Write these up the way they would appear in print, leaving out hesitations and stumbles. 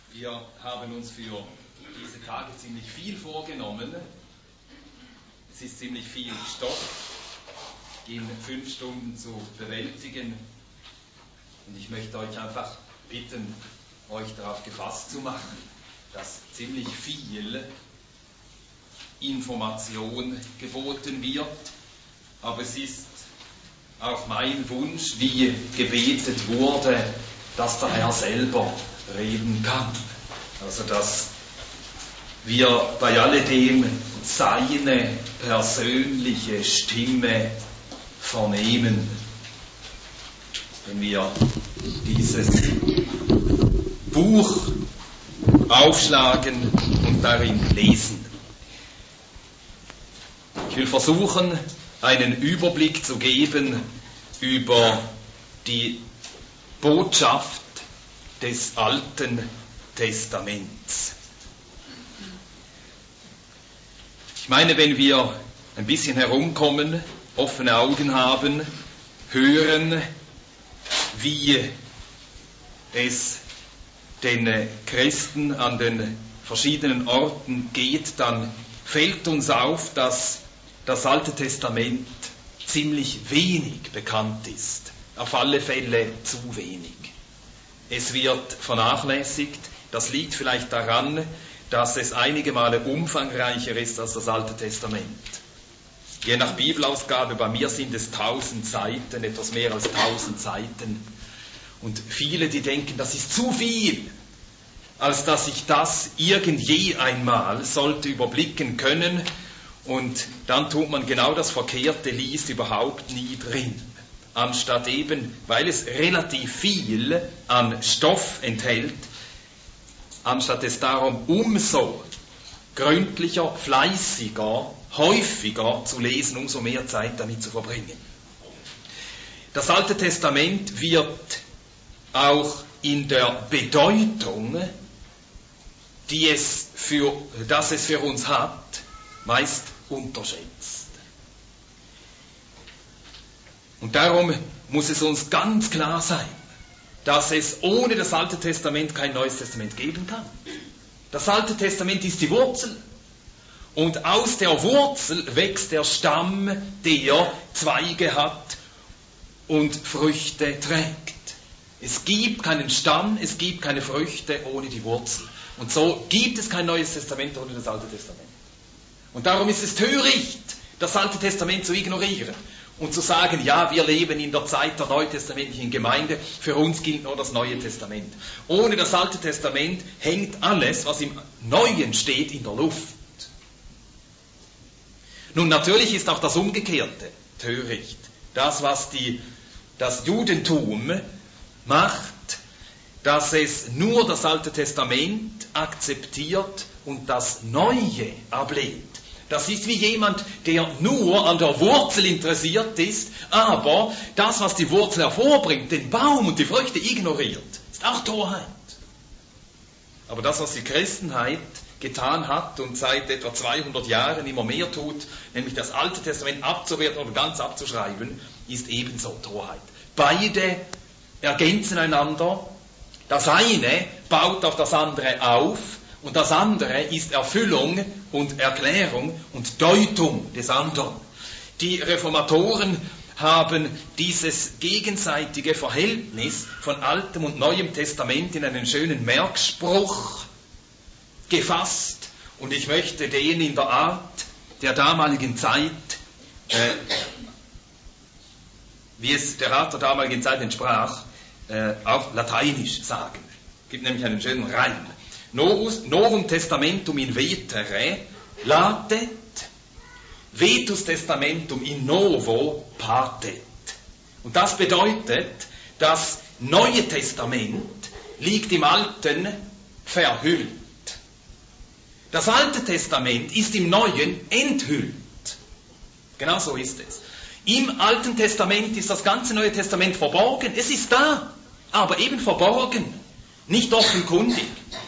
Wir haben uns für diese Tage ziemlich viel vorgenommen. Es ist ziemlich viel Stoff in 5 Stunden zu bewältigen. Und ich möchte euch einfach bitten, euch darauf gefasst zu machen, dass ziemlich viel Information geboten wird. Aber es ist auch mein Wunsch, wie gebetet wurde, dass der Herr selber reden kann. Also dass wir bei alledem seine persönliche Stimme vernehmen, wenn wir dieses Buch aufschlagen und darin lesen. Ich will versuchen, einen Überblick zu geben über die Botschaft des Alten Testaments. Ich meine, wenn wir ein bisschen herumkommen, offene Augen haben, hören, wie es den Christen an den verschiedenen Orten geht, dann fällt uns auf, dass das Alte Testament ziemlich wenig bekannt ist. Auf alle Fälle zu wenig. Es wird vernachlässigt. Das liegt vielleicht daran, dass es einige Male umfangreicher ist als das Alte Testament. Je nach Bibelausgabe, bei mir sind es 1000 Seiten, etwas mehr als 1000 Seiten. Und viele, die denken, das ist zu viel, als dass ich das je einmal sollte überblicken können. Und dann tut man genau das Verkehrte, liest überhaupt nie drin. Anstatt eben, weil es relativ viel an Stoff enthält, anstatt es darum umso gründlicher, fleißiger, häufiger zu lesen, umso mehr Zeit damit zu verbringen. Das Alte Testament wird auch in der Bedeutung, dass es für uns hat, meist unterschätzt. Und darum muss es uns ganz klar sein, dass es ohne das Alte Testament kein Neues Testament geben kann. Das Alte Testament ist die Wurzel. Und aus der Wurzel wächst der Stamm, der Zweige hat und Früchte trägt. Es gibt keinen Stamm, es gibt keine Früchte ohne die Wurzel. Und so gibt es kein Neues Testament ohne das Alte Testament. Und darum ist es töricht, das Alte Testament zu ignorieren und zu sagen, ja, wir leben in der Zeit der neutestamentlichen Gemeinde, für uns gilt nur das Neue Testament. Ohne das Alte Testament hängt alles, was im Neuen steht, in der Luft. Nun, natürlich ist auch das Umgekehrte töricht. Das, was das Judentum macht, dass es nur das Alte Testament akzeptiert und das Neue ablehnt. Das ist wie jemand, der nur an der Wurzel interessiert ist, aber das, was die Wurzel hervorbringt, den Baum und die Früchte ignoriert, ist auch Torheit. Aber das, was die Christenheit getan hat und seit etwa 200 Jahren immer mehr tut, nämlich das Alte Testament abzuwerten oder ganz abzuschreiben, ist ebenso Torheit. Beide ergänzen einander. Das eine baut auf das andere auf und das andere ist Erfüllung und Erklärung und Deutung des anderen. Die Reformatoren haben dieses gegenseitige Verhältnis von Altem und Neuem Testament in einen schönen Merkspruch gefasst und ich möchte den in der Art der damaligen Zeit, wie es der Art der damaligen Zeit entsprach, auf Lateinisch sagen. Es gibt nämlich einen schönen Reim. Novum testamentum in vetere latet, vetus testamentum in novo patet. Und das bedeutet, das Neue Testament liegt im Alten verhüllt. Das Alte Testament ist im Neuen enthüllt. Genau so ist es. Im Alten Testament ist das ganze Neue Testament verborgen. Es ist da, aber eben verborgen, nicht offenkundig.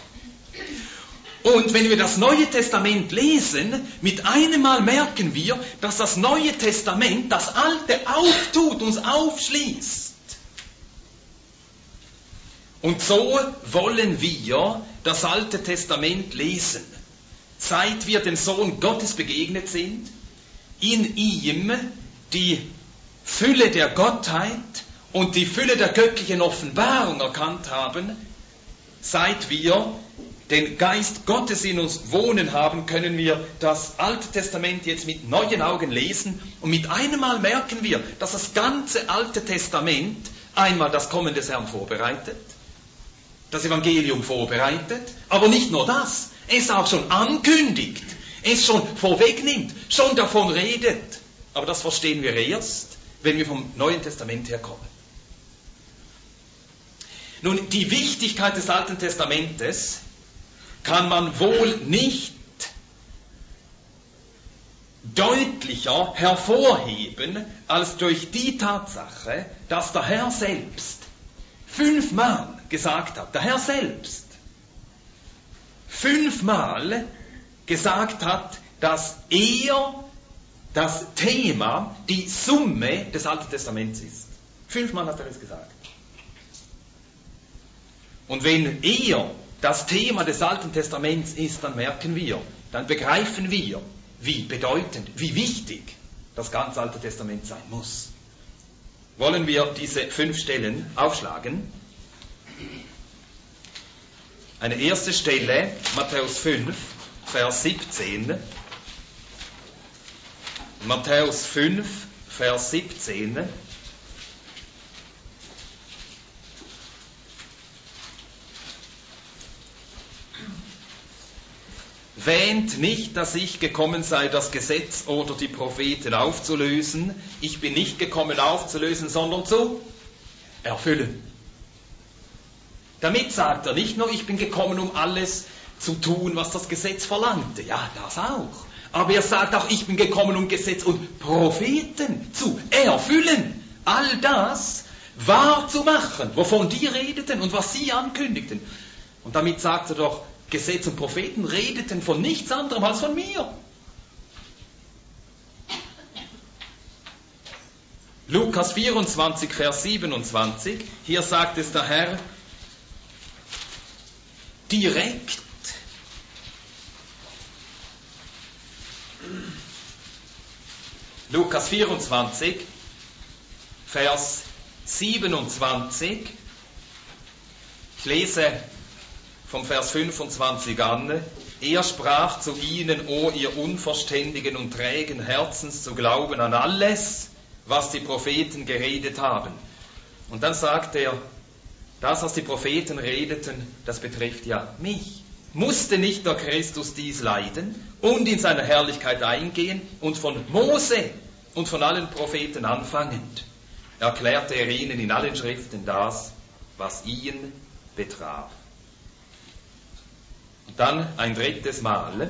Und wenn wir das Neue Testament lesen, mit einem Mal merken wir, dass das Neue Testament das Alte auftut, uns aufschließt. Und so wollen wir das Alte Testament lesen. Seit wir dem Sohn Gottes begegnet sind, in ihm die Fülle der Gottheit und die Fülle der göttlichen Offenbarung erkannt haben, seit wir den Geist Gottes in uns wohnen haben, können wir das Alte Testament jetzt mit neuen Augen lesen und mit einem Mal merken wir, dass das ganze Alte Testament einmal das Kommen des Herrn vorbereitet, das Evangelium vorbereitet, aber nicht nur das, es auch schon ankündigt, es schon vorwegnimmt, schon davon redet. Aber das verstehen wir erst, wenn wir vom Neuen Testament herkommen. Nun, die Wichtigkeit des Alten Testamentes kann man wohl nicht deutlicher hervorheben als durch die Tatsache, dass der Herr selbst 5-mal gesagt hat, der Herr selbst 5-mal gesagt hat, dass er das Thema, die Summe des Alten Testaments ist. 5-mal hat er es gesagt. Und wenn er das Thema des Alten Testaments ist, dann merken wir, dann begreifen wir, wie bedeutend, wie wichtig das ganze Alte Testament sein muss. Wollen wir diese 5 Stellen aufschlagen? Eine erste Stelle, Matthäus 5, Vers 17. Matthäus 5, Vers 17. Wähnt nicht, dass ich gekommen sei, das Gesetz oder die Propheten aufzulösen. Ich bin nicht gekommen aufzulösen, sondern zu erfüllen. Damit sagt er nicht nur, ich bin gekommen, um alles zu tun, was das Gesetz verlangte. Ja, das auch. Aber er sagt auch, ich bin gekommen, um Gesetz und Propheten zu erfüllen. All das wahr zu machen, wovon die redeten und was sie ankündigten. Und damit sagt er doch, Gesetz und Propheten redeten von nichts anderem als von mir. Lukas 24, Vers 27, hier sagt es der Herr direkt. Lukas 24, Vers 27, ich lese vom Vers 25 an, er sprach zu ihnen, o ihr unverständigen und trägen Herzens zu glauben an alles, was die Propheten geredet haben. Und dann sagt er, das, was die Propheten redeten, das betrifft ja mich. Musste nicht der Christus dies leiden und in seine Herrlichkeit eingehen und von Mose und von allen Propheten anfangend, erklärte er ihnen in allen Schriften das, was ihn betraf. Und dann ein drittes Mal,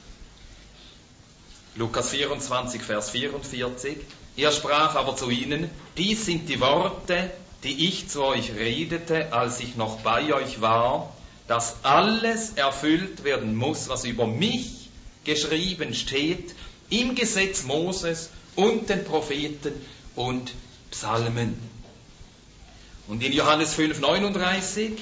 Lukas 24, Vers 44, er sprach aber zu ihnen, dies sind die Worte, die ich zu euch redete, als ich noch bei euch war, dass alles erfüllt werden muss, was über mich geschrieben steht, im Gesetz Moses und den Propheten und Psalmen. Und in Johannes 5, 39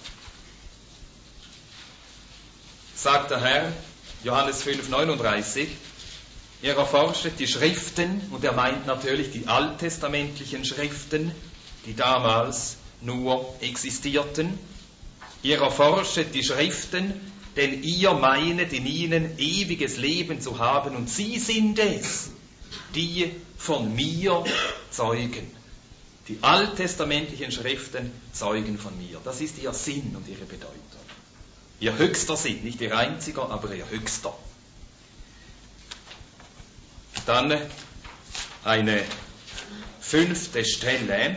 sagt der Herr, Johannes 5, 39, er erforschet die Schriften, und er meint natürlich die alttestamentlichen Schriften, die damals nur existierten. Ihr erforschet die Schriften, denn ihr meinet in ihnen ewiges Leben zu haben, und sie sind es, die von mir zeugen. Die alttestamentlichen Schriften zeugen von mir. Das ist ihr Sinn und ihre Bedeutung. Ihr höchster Sinn, nicht ihr einziger, aber ihr höchster. Dann eine 5. Stelle,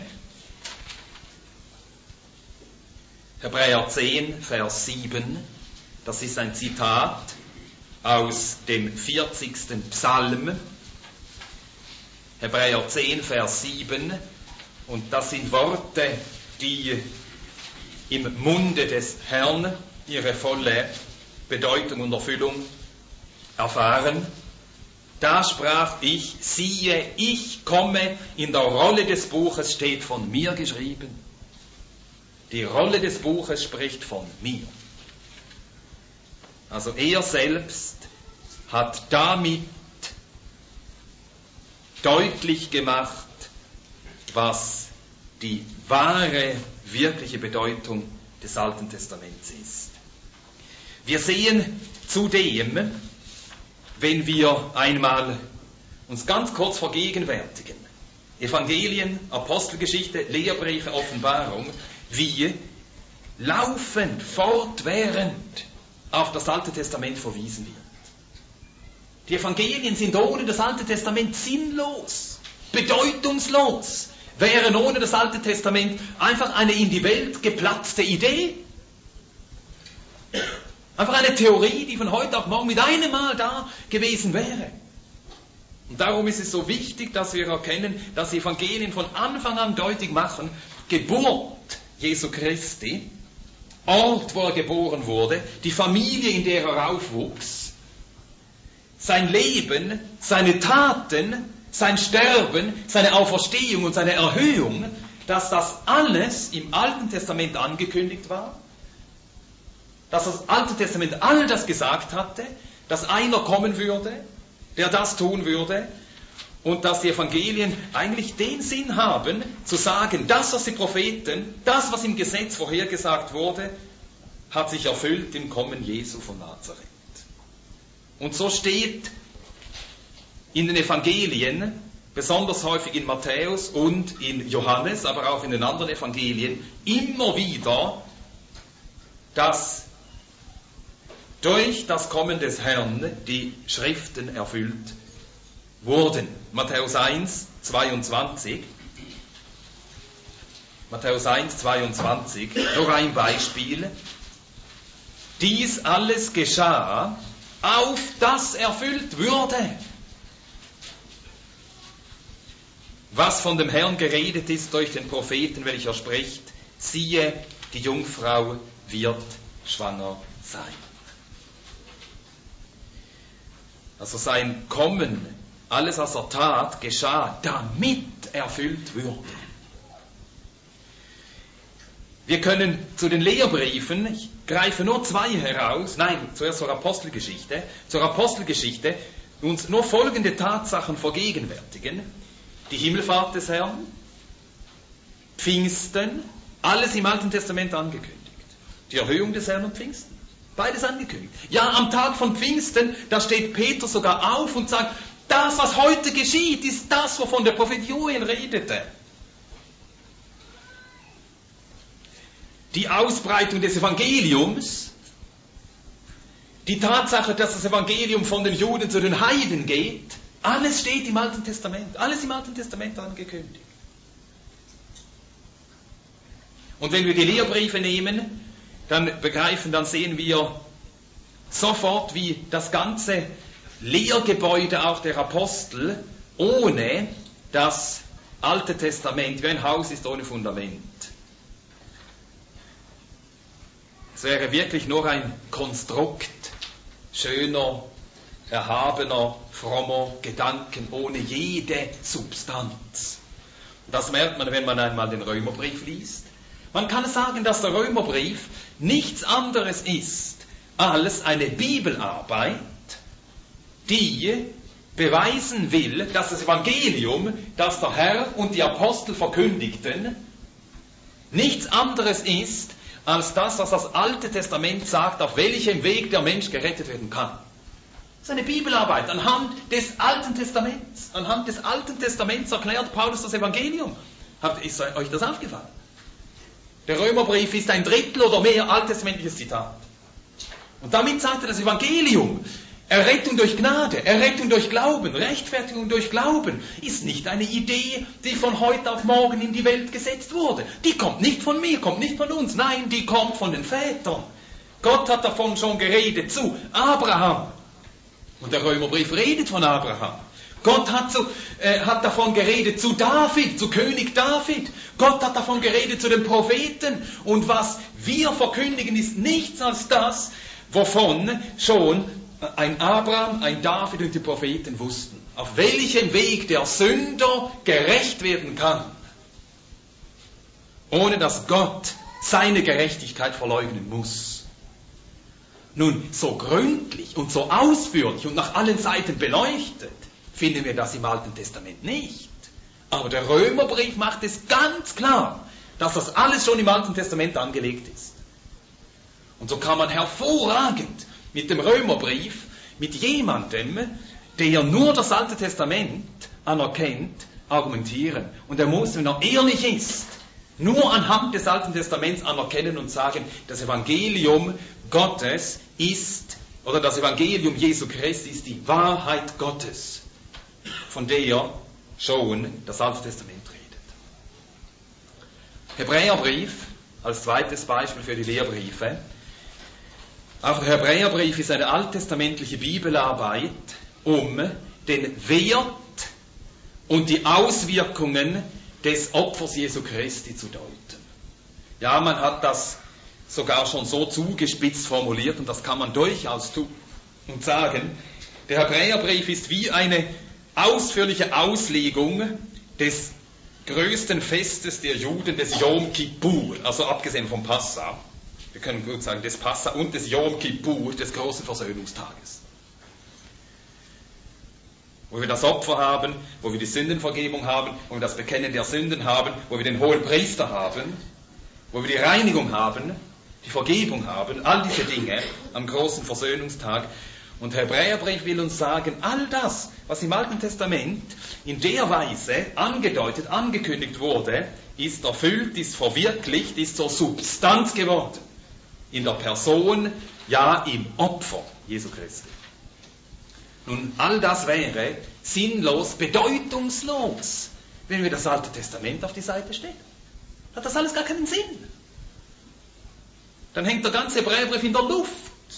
Hebräer 10, Vers 7, das ist ein Zitat aus dem 40. Psalm, Hebräer 10, Vers 7, und das sind Worte, die im Munde des Herrn ihre volle Bedeutung und Erfüllung erfahren. Da sprach ich, siehe, ich komme, in der Rolle des Buches steht von mir geschrieben. Die Rolle des Buches spricht von mir. Also er selbst hat damit deutlich gemacht, was die wahre, wirkliche Bedeutung des Alten Testaments ist. Wir sehen zudem, wenn wir einmal uns ganz kurz vergegenwärtigen, Evangelien, Apostelgeschichte, Lehrbriefe, Offenbarung, wie laufend, fortwährend auf das Alte Testament verwiesen wird. Die Evangelien sind ohne das Alte Testament sinnlos, bedeutungslos, wären ohne das Alte Testament einfach eine in die Welt geplatzte Idee. Einfach eine Theorie, die von heute auf morgen mit einem Mal da gewesen wäre. Und darum ist es so wichtig, dass wir erkennen, dass die Evangelien von Anfang an deutlich machen, Geburt Jesu Christi, Ort, wo er geboren wurde, die Familie, in der er aufwuchs, sein Leben, seine Taten, sein Sterben, seine Auferstehung und seine Erhöhung, dass das alles im Alten Testament angekündigt war, dass das Alte Testament all das gesagt hatte, dass einer kommen würde, der das tun würde, und dass die Evangelien eigentlich den Sinn haben, zu sagen, das, was die Propheten, das, was im Gesetz vorhergesagt wurde, hat sich erfüllt im Kommen Jesu von Nazareth. Und so steht in den Evangelien, besonders häufig in Matthäus und in Johannes, aber auch in den anderen Evangelien, immer wieder, dass durch das Kommen des Herrn die Schriften erfüllt wurden. Matthäus 1, 22. Matthäus 1, 22. Nur ein Beispiel. Dies alles geschah, auf das erfüllt würde, was von dem Herrn geredet ist durch den Propheten, welcher spricht, siehe, die Jungfrau wird schwanger sein. Also sein Kommen, alles was er tat, geschah, damit erfüllt würde. Wir können zu den Lehrbriefen, ich greife nur zwei heraus, zuerst zur Apostelgeschichte, uns nur folgende Tatsachen vergegenwärtigen. Die Himmelfahrt des Herrn, Pfingsten, alles im Alten Testament angekündigt. Die Erhöhung des Herrn und Pfingsten, beides angekündigt. Ja, am Tag von Pfingsten, da steht Peter sogar auf und sagt, das, was heute geschieht, ist das, wovon der Prophet Joel redete. Die Ausbreitung des Evangeliums, die Tatsache, dass das Evangelium von den Juden zu den Heiden geht, alles steht im Alten Testament, alles im Alten Testament angekündigt. Und wenn wir die Lehrbriefe nehmen, dann sehen wir sofort, wie das ganze Lehrgebäude auch der Apostel ohne das Alte Testament, wie ein Haus ist ohne Fundament. Es wäre wirklich nur ein Konstrukt schöner, erhabener, frommer Gedanken ohne jede Substanz. Das merkt man, wenn man einmal den Römerbrief liest. Man kann sagen, dass der Römerbrief nichts anderes ist als eine Bibelarbeit, die beweisen will, dass das Evangelium, das der Herr und die Apostel verkündigten, nichts anderes ist als das, was das Alte Testament sagt, auf welchem Weg der Mensch gerettet werden kann. Das ist eine Bibelarbeit anhand des Alten Testaments. Anhand des Alten Testaments erklärt Paulus das Evangelium. Ist euch das aufgefallen? Der Römerbrief ist ein Drittel oder mehr alttestamentliches Zitat. Und damit sagt er das Evangelium, Errettung durch Gnade, Errettung durch Glauben, Rechtfertigung durch Glauben, ist nicht eine Idee, die von heute auf morgen in die Welt gesetzt wurde. Die kommt nicht von mir, kommt nicht von uns, nein, die kommt von den Vätern. Gott hat davon schon geredet zu Abraham. Und der Römerbrief redet von Abraham. Gott hat davon geredet zu David, zu König David. Gott hat davon geredet zu den Propheten. Und was wir verkündigen, ist nichts als das, wovon schon ein Abraham, ein David und die Propheten wussten. Auf welchem Weg der Sünder gerecht werden kann. Ohne dass Gott seine Gerechtigkeit verleugnen muss. Nun, so gründlich und so ausführlich und nach allen Seiten beleuchtet finden wir das im Alten Testament nicht. Aber der Römerbrief macht es ganz klar, dass das alles schon im Alten Testament angelegt ist. Und so kann man hervorragend mit dem Römerbrief, mit jemandem, der nur das Alte Testament anerkennt, argumentieren. Und er muss, wenn er ehrlich ist, nur anhand des Alten Testaments anerkennen und sagen, das Evangelium Gottes ist, oder das Evangelium Jesu Christi ist die Wahrheit Gottes, von der schon das Alte Testament redet. Hebräerbrief als zweites Beispiel für die Lehrbriefe. Auch der Hebräerbrief ist eine alttestamentliche Bibelarbeit, um den Wert und die Auswirkungen des Opfers Jesu Christi zu deuten. Ja, man hat das sogar schon so zugespitzt formuliert, und das kann man durchaus tun und sagen, der Hebräerbrief ist wie eine ausführliche Auslegung des größten Festes der Juden, des Yom Kippur, also abgesehen vom Passa. Wir können gut sagen, des Passa und des Yom Kippur, des großen Versöhnungstages. Wo wir das Opfer haben, wo wir die Sündenvergebung haben, wo wir das Bekennen der Sünden haben, wo wir den hohen Priester haben, wo wir die Reinigung haben, die Vergebung haben, all diese Dinge am großen Versöhnungstag. Und der Hebräerbrief will uns sagen, all das, was im Alten Testament in der Weise angedeutet, angekündigt wurde, ist erfüllt, ist verwirklicht, ist zur Substanz geworden. In der Person, ja im Opfer Jesu Christi. Nun, all das wäre sinnlos, bedeutungslos, wenn wir das Alte Testament auf die Seite stellen. Hat das alles gar keinen Sinn. Dann hängt der ganze Hebräerbrief in der Luft.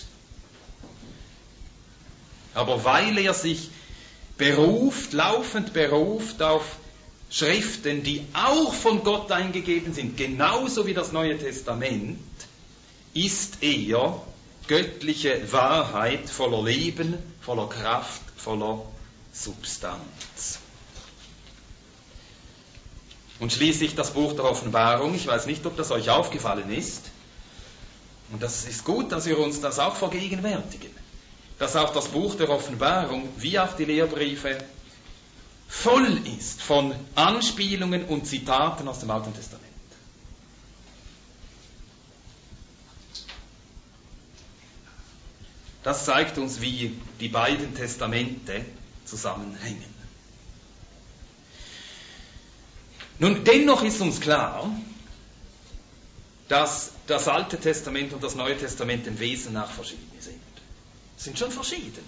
Aber weil er sich laufend beruft auf Schriften, die auch von Gott eingegeben sind, genauso wie das Neue Testament, ist er göttliche Wahrheit voller Leben, voller Kraft, voller Substanz. Und schließlich das Buch der Offenbarung. Ich weiß nicht, ob das euch aufgefallen ist. Und das ist gut, dass wir uns das auch vergegenwärtigen. Dass auch das Buch der Offenbarung, wie auch die Lehrbriefe, voll ist von Anspielungen und Zitaten aus dem Alten Testament. Das zeigt uns, wie die beiden Testamente zusammenhängen. Nun, dennoch ist uns klar, dass das Alte Testament und das Neue Testament im Wesen nach verschieden sind. Sie sind schon verschieden.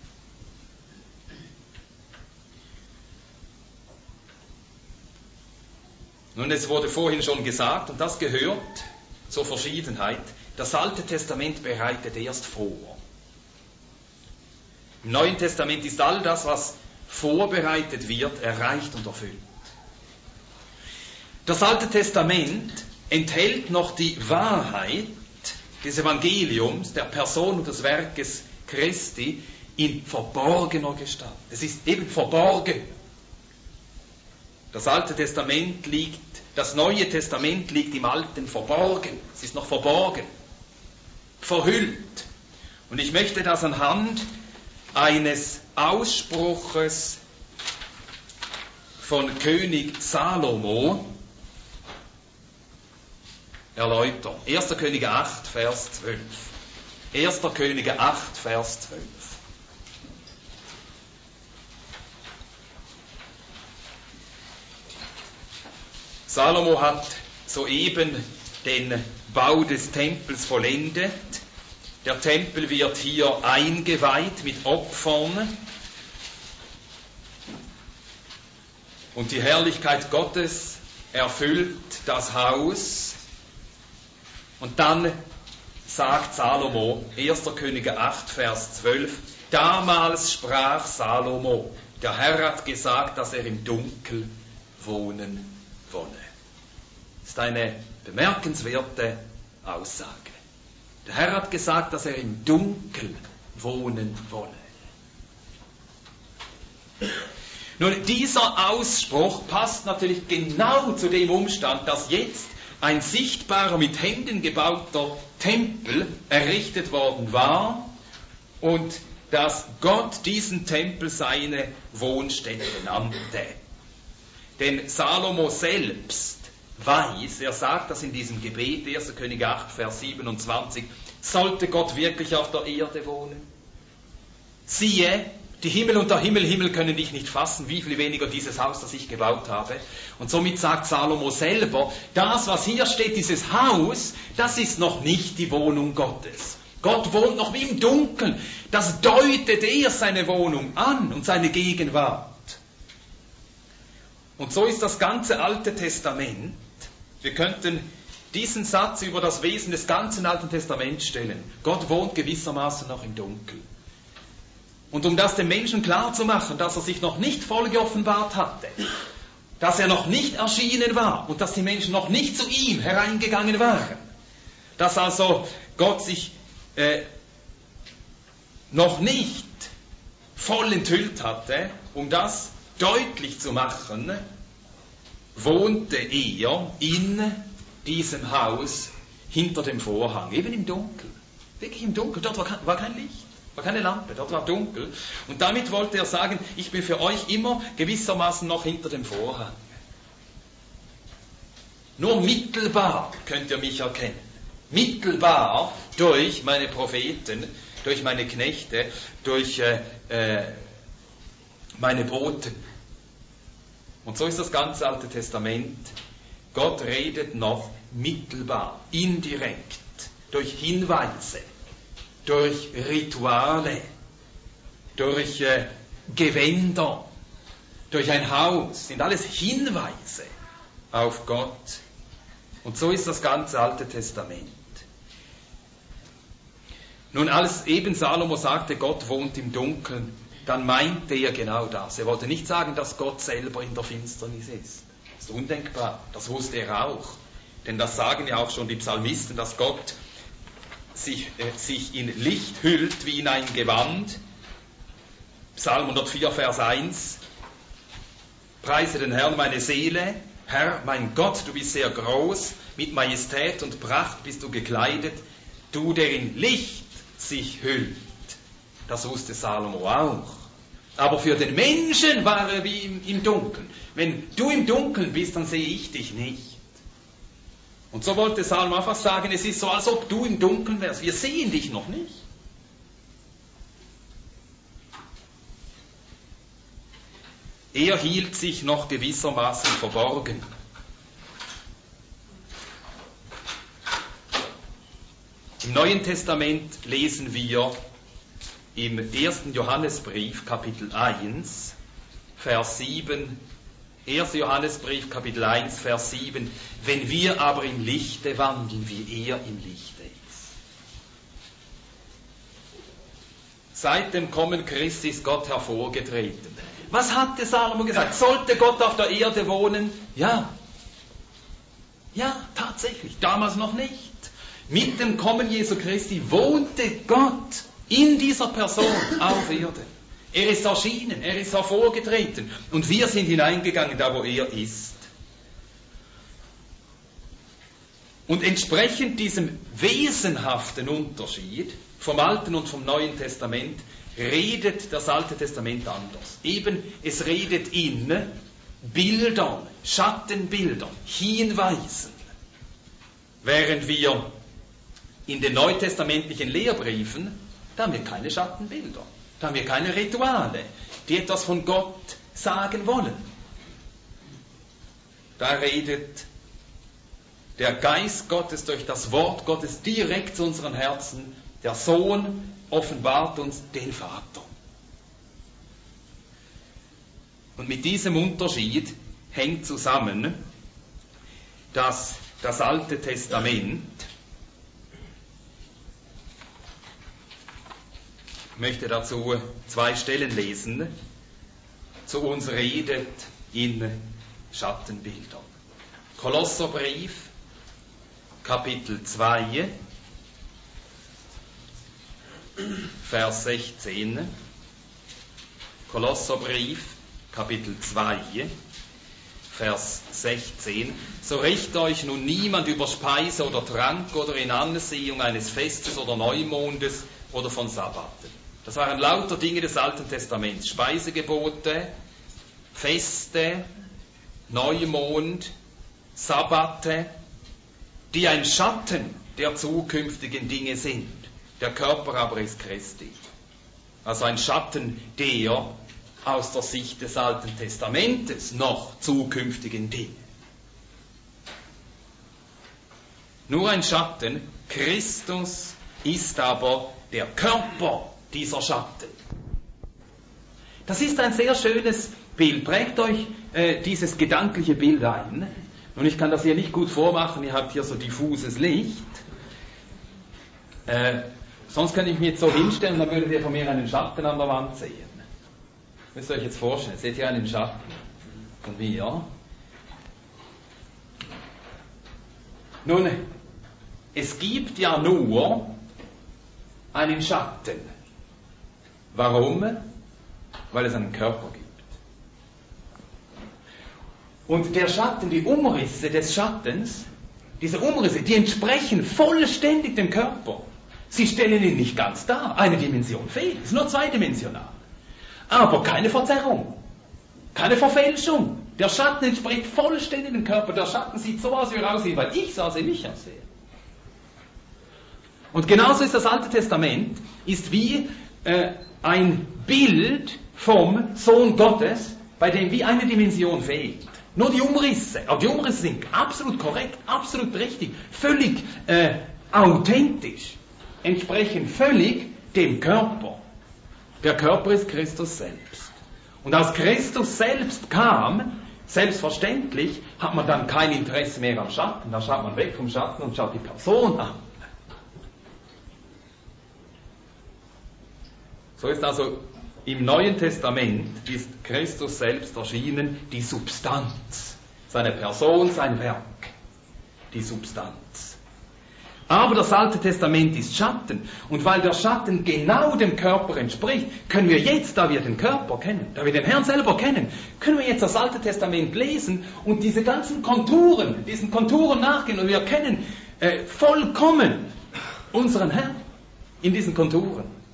Nun, es wurde vorhin schon gesagt, und das gehört zur Verschiedenheit, das Alte Testament bereitet erst vor. Im Neuen Testament ist all das, was vorbereitet wird, erreicht und erfüllt. Das Alte Testament enthält noch die Wahrheit des Evangeliums, der Person und des Werkes Christi in verborgener Gestalt. Es ist eben verborgen. Das Neue Testament liegt im Alten verborgen. Es ist noch verborgen, verhüllt. Und ich möchte das anhand eines Ausspruches von König Salomo erläutern. 1. Könige 8, Vers 12. 1. Könige 8, Vers 12. Salomo hat soeben den Bau des Tempels vollendet. Der Tempel wird hier eingeweiht mit Opfern. Und die Herrlichkeit Gottes erfüllt das Haus. Und dann sagt Salomo, 1. Könige 8, Vers 12, damals sprach Salomo, der Herr hat gesagt, dass er im Dunkel wohnen wolle. Das ist eine bemerkenswerte Aussage. Der Herr hat gesagt, dass er im Dunkel wohnen wolle. Nun, dieser Ausspruch passt natürlich genau zu dem Umstand, dass jetzt ein sichtbarer, mit Händen gebauter Tempel errichtet worden war und dass Gott diesen Tempel seine Wohnstätte nannte. Denn Salomo selbst weiß, er sagt das in diesem Gebet, 1. Könige 8, Vers 27, sollte Gott wirklich auf der Erde wohnen? Siehe, die Himmel und der Himmel können dich nicht fassen, wie viel weniger dieses Haus, das ich gebaut habe. Und somit sagt Salomo selber, das, was hier steht, dieses Haus, das ist noch nicht die Wohnung Gottes. Gott wohnt noch wie im Dunkeln. Das deutet erst seine Wohnung an und seine Gegenwart. Und so ist das ganze Alte Testament. Wir könnten diesen Satz über das Wesen des ganzen Alten Testaments stellen. Gott wohnt gewissermaßen noch im Dunkeln. Und um das dem Menschen klarzumachen, dass er sich noch nicht voll geoffenbart hatte, dass er noch nicht erschienen war und dass die Menschen noch nicht zu ihm hereingegangen waren, dass also Gott sich noch nicht voll enthüllt hatte, um das deutlich zu machen, wohnte er in diesem Haus hinter dem Vorhang, eben im Dunkeln, wirklich im Dunkeln, dort war kein Licht. War keine Lampe, dort war dunkel. Und damit wollte er sagen, ich bin für euch immer gewissermaßen noch hinter dem Vorhang. Nur mittelbar könnt ihr mich erkennen. Mittelbar durch meine Propheten, durch meine Knechte, durch meine Boten. Und so ist das ganze Alte Testament. Gott redet noch mittelbar, indirekt, durch Hinweise, durch Rituale, durch Gewänder, durch ein Haus, sind alles Hinweise auf Gott. Und so ist das ganze Alte Testament. Nun, als eben Salomo sagte, Gott wohnt im Dunkeln, dann meinte er genau das. Er wollte nicht sagen, dass Gott selber in der Finsternis ist. Das ist undenkbar, das wusste er auch. Denn das sagen ja auch schon die Psalmisten, dass Gott sich in Licht hüllt wie in ein Gewand. Psalm 104, Vers 1. Preise den Herrn, meine Seele. Herr, mein Gott, du bist sehr groß. Mit Majestät und Pracht bist du gekleidet. Du, der in Licht sich hüllt. Das wusste Salomo auch. Aber für den Menschen war er wie im Dunkeln. Wenn du im Dunkeln bist, dann sehe ich dich nicht. Und so wollte Salomo einfach sagen, es ist so, als ob du im Dunkeln wärst. Wir sehen dich noch nicht. Er hielt sich noch gewissermaßen verborgen. Im Neuen Testament lesen wir im 1. Johannesbrief, Kapitel 1, Vers 7, 1. Johannesbrief, Kapitel 1, Vers 7, wenn wir aber im Lichte wandeln, wie er im Lichte ist. Seit dem Kommen Christi ist Gott hervorgetreten. Was hatte Salomo gesagt? Sollte Gott auf der Erde wohnen? Ja. Ja, tatsächlich. Damals noch nicht. Mit dem Kommen Jesu Christi wohnte Gott in dieser Person auf Erden. Er ist erschienen, er ist hervorgetreten und wir sind hineingegangen, da wo er ist. Und entsprechend diesem wesenhaften Unterschied vom Alten und vom Neuen Testament redet das Alte Testament anders. Eben, es redet in Bildern, Schattenbildern, Hinweisen. Während wir in den neutestamentlichen Lehrbriefen, da haben wir keine Schattenbilder. Da haben wir keine Rituale, die etwas von Gott sagen wollen. Da redet der Geist Gottes durch das Wort Gottes direkt zu unseren Herzen. Der Sohn offenbart uns den Vater. Und mit diesem Unterschied hängt zusammen, dass das Alte Testament, ich möchte dazu 2 Stellen lesen, zu uns redet in Schattenbildern. Kolosserbrief, Kapitel 2, Vers 16. Kolosserbrief, Kapitel 2, Vers 16. So rächt euch nun niemand über Speise oder Trank oder in Ansehung eines Festes oder Neumondes oder von Sabbaten. Das waren lauter Dinge des Alten Testaments. Speisegebote, Feste, Neumond, Sabbate, die ein Schatten der zukünftigen Dinge sind. Der Körper aber ist Christi. Also ein Schatten der aus der Sicht des Alten Testamentes noch zukünftigen Dinge. Nur ein Schatten, Christus ist aber der Körper dieser Schatten. Das ist ein sehr schönes Bild. Prägt euch dieses gedankliche Bild ein. Und ich kann das hier nicht gut vormachen, ihr habt hier so diffuses Licht. Sonst könnte ich mich jetzt so hinstellen, dann würdet ihr von mir einen Schatten an der Wand sehen. Müsst ihr euch jetzt vorstellen, seht ihr einen Schatten von mir? Nun, es gibt ja nur einen Schatten. Warum? Weil es einen Körper gibt. Und der Schatten, die Umrisse des Schattens, diese Umrisse, die entsprechen vollständig dem Körper. Sie stellen ihn nicht ganz dar. Eine Dimension fehlt. Es ist nur zweidimensional. Aber keine Verzerrung. Keine Verfälschung. Der Schatten entspricht vollständig dem Körper. Der Schatten sieht so aus, wie er aussieht, weil ich so aus wie ich aussehe. Und genauso ist das Alte Testament, ist wie ein Bild vom Sohn Gottes, bei dem wie eine Dimension fehlt. Nur die Umrisse. Aber die Umrisse sind absolut korrekt, absolut richtig, völlig authentisch. Entsprechen völlig dem Körper. Der Körper ist Christus selbst. Und als Christus selbst kam, selbstverständlich, hat man dann kein Interesse mehr am Schatten. Da schaut man weg vom Schatten und schaut die Person an. So ist also im Neuen Testament ist Christus selbst erschienen, die Substanz. Seine Person, sein Werk. Die Substanz. Aber das Alte Testament ist Schatten. Und weil der Schatten genau dem Körper entspricht, können wir jetzt, da wir den Körper kennen, da wir den Herrn selber kennen, können wir jetzt das Alte Testament lesen und diese ganzen Konturen, diesen Konturen nachgehen. Und wir kennen vollkommen unseren Herrn in diesen Konturen.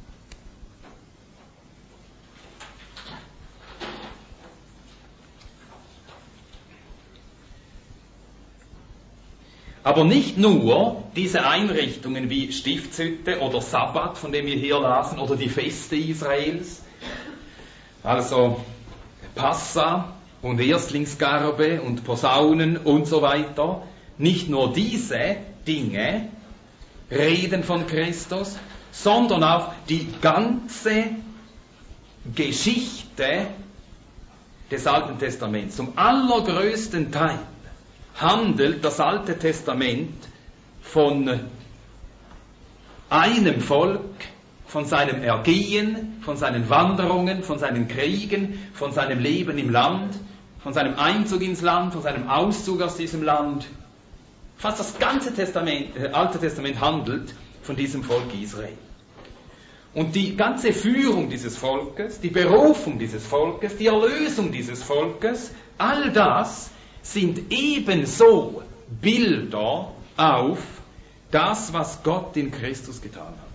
Aber nicht nur diese Einrichtungen wie Stiftshütte oder Sabbat, von dem wir hier lasen, oder die Feste Israels, also Passa und Erstlingsgarbe und Posaunen und so weiter. Nicht nur diese Dinge reden von Christus, sondern auch die ganze Geschichte des Alten Testaments. Zum allergrößten Teil handelt das Alte Testament von einem Volk, von seinem Ergehen, von seinen Wanderungen, von seinen Kriegen, von seinem Leben im Land, von seinem Einzug ins Land, von seinem Auszug aus diesem Land. Fast das ganze Alte Testament handelt von diesem Volk Israel. Und die ganze Führung dieses Volkes, die Berufung dieses Volkes, die Erlösung dieses Volkes, all das sind ebenso Bilder auf das, was Gott in Christus getan hat.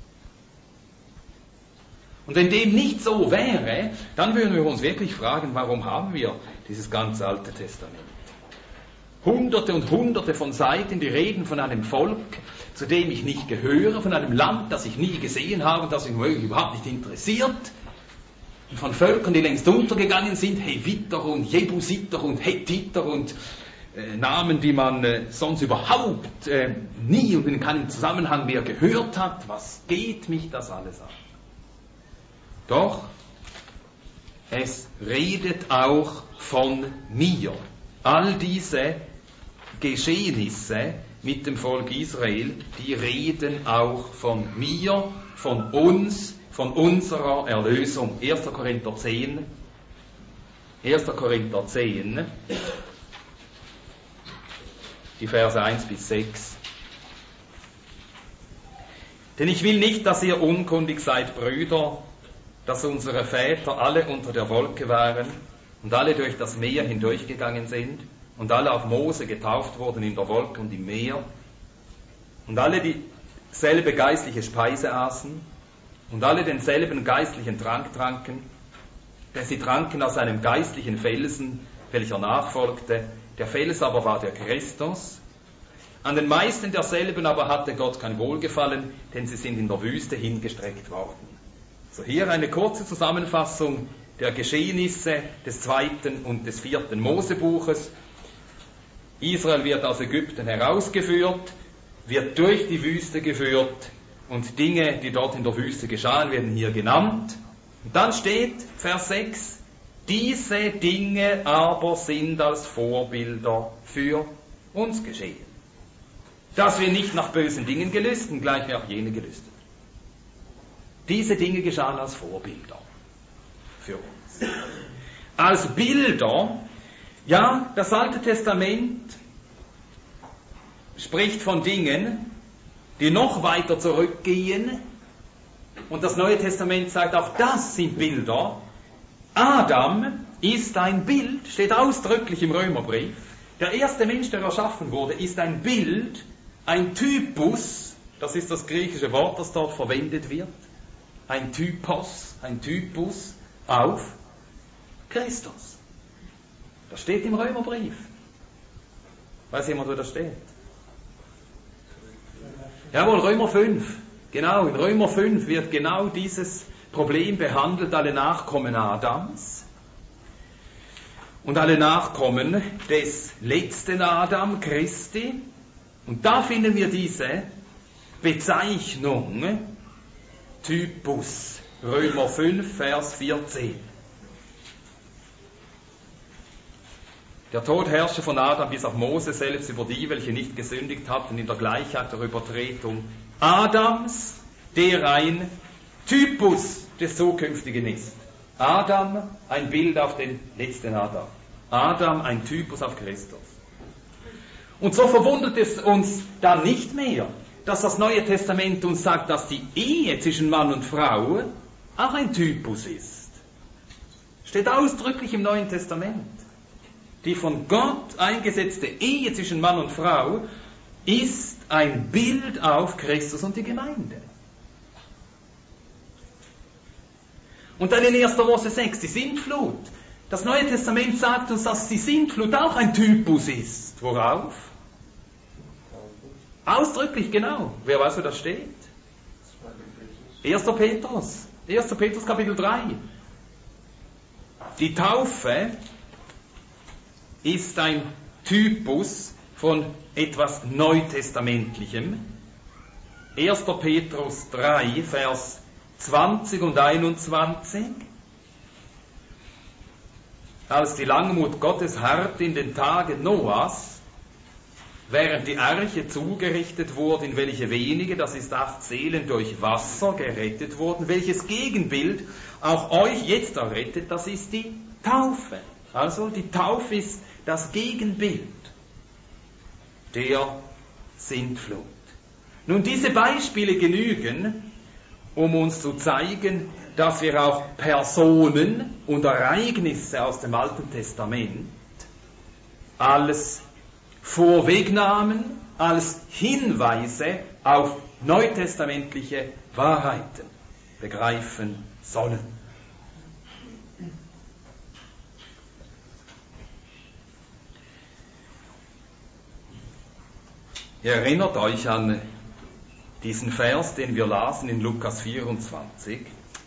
Und wenn dem nicht so wäre, dann würden wir uns wirklich fragen, warum haben wir dieses ganze Alte Testament? Hunderte und Hunderte von Seiten, die reden von einem Volk, zu dem ich nicht gehöre, von einem Land, das ich nie gesehen habe, das mich überhaupt nicht interessiert, von Völkern, die längst untergegangen sind, Heviter und Jebusiter und Hethiter und Namen, die man sonst überhaupt nie und in keinem Zusammenhang mehr gehört hat. Was geht mich das alles an? Doch, es redet auch von mir. All diese Geschehnisse mit dem Volk Israel, die reden auch von mir, von uns, von unserer Erlösung. 1. Korinther 10, die Verse 1 bis 6. Denn ich will nicht, dass ihr unkundig seid, Brüder, dass unsere Väter alle unter der Wolke waren und alle durch das Meer hindurchgegangen sind und alle auf Mose getauft wurden in der Wolke und im Meer und alle dieselbe geistliche Speise aßen und alle denselben geistlichen Trank tranken, denn sie tranken aus einem geistlichen Felsen, welcher nachfolgte. Der Fels aber war der Christus. An den meisten derselben aber hatte Gott kein Wohlgefallen, denn sie sind in der Wüste hingestreckt worden. So hier eine kurze Zusammenfassung der Geschehnisse des 2. und des 4. Mosebuches. Israel wird aus Ägypten herausgeführt, wird durch die Wüste geführt und Dinge, die dort in der Wüste geschahen, werden hier genannt. Und dann steht, Vers 6, diese Dinge aber sind als Vorbilder für uns geschehen. Dass wir nicht nach bösen Dingen gelüsten, gleich wie auch jene gelüstet. Diese Dinge geschahen als Vorbilder für uns. Als Bilder, ja, das Alte Testament spricht von Dingen, die noch weiter zurückgehen. Und das Neue Testament sagt, auch das sind Bilder. Adam ist ein Bild, steht ausdrücklich im Römerbrief. Der erste Mensch, der erschaffen wurde, ist ein Bild, ein Typus, das ist das griechische Wort, das dort verwendet wird. Ein Typos, ein Typus auf Christus. Das steht im Römerbrief. Weiß jemand, wo das steht? Jawohl, Römer 5. Genau, in Römer 5 wird genau dieses Problem behandelt, alle Nachkommen Adams und alle Nachkommen des letzten Adam, Christi. Und da finden wir diese Bezeichnung, Typus, Römer 5, Vers 14. Der Tod herrschte von Adam bis auf Mose selbst über die, welche nicht gesündigt hatten in der Gleichheit der Übertretung Adams, der ein Typus des Zukünftigen ist. Adam, ein Bild auf den letzten Adam. Adam, ein Typus auf Christus. Und so verwundert es uns dann nicht mehr, dass das Neue Testament uns sagt, dass die Ehe zwischen Mann und Frau auch ein Typus ist. Steht ausdrücklich im Neuen Testament. Die von Gott eingesetzte Ehe zwischen Mann und Frau ist ein Bild auf Christus und die Gemeinde. Und dann in 1. Mose 6, die Sintflut. Das Neue Testament sagt uns, dass die Sintflut auch ein Typus ist. Worauf? Ausdrücklich, genau. Wer weiß, wo das steht? 1. Petrus. 1. Petrus Kapitel 3. Die Taufe ist ein Typus von etwas Neutestamentlichem. 1. Petrus 3, Vers 20 und 21. Als die Langmut Gottes harrt in den Tagen Noahs, während die Arche zugerichtet wurde, in welche wenige, das ist 8 Seelen, durch Wasser gerettet wurden, welches Gegenbild auch euch jetzt errettet, das ist die Taufe. Also die Taufe ist das Gegenbild der Sintflut. Nun, diese Beispiele genügen, um uns zu zeigen, dass wir auch Personen und Ereignisse aus dem Alten Testament als vorwegnahmen, als Hinweise auf neutestamentliche Wahrheiten begreifen sollen. Ihr erinnert euch an diesen Vers, den wir lasen in Lukas 24.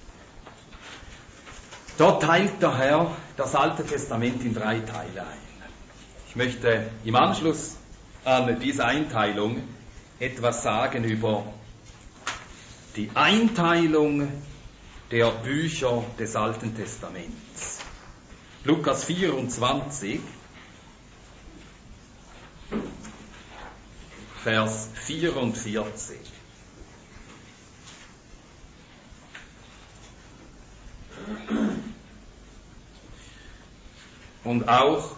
Dort teilt der Herr das Alte Testament in 3 Teile ein. Ich möchte im Anschluss an diese Einteilung etwas sagen über die Einteilung der Bücher des Alten Testaments. Lukas 24, Vers 44. Und auch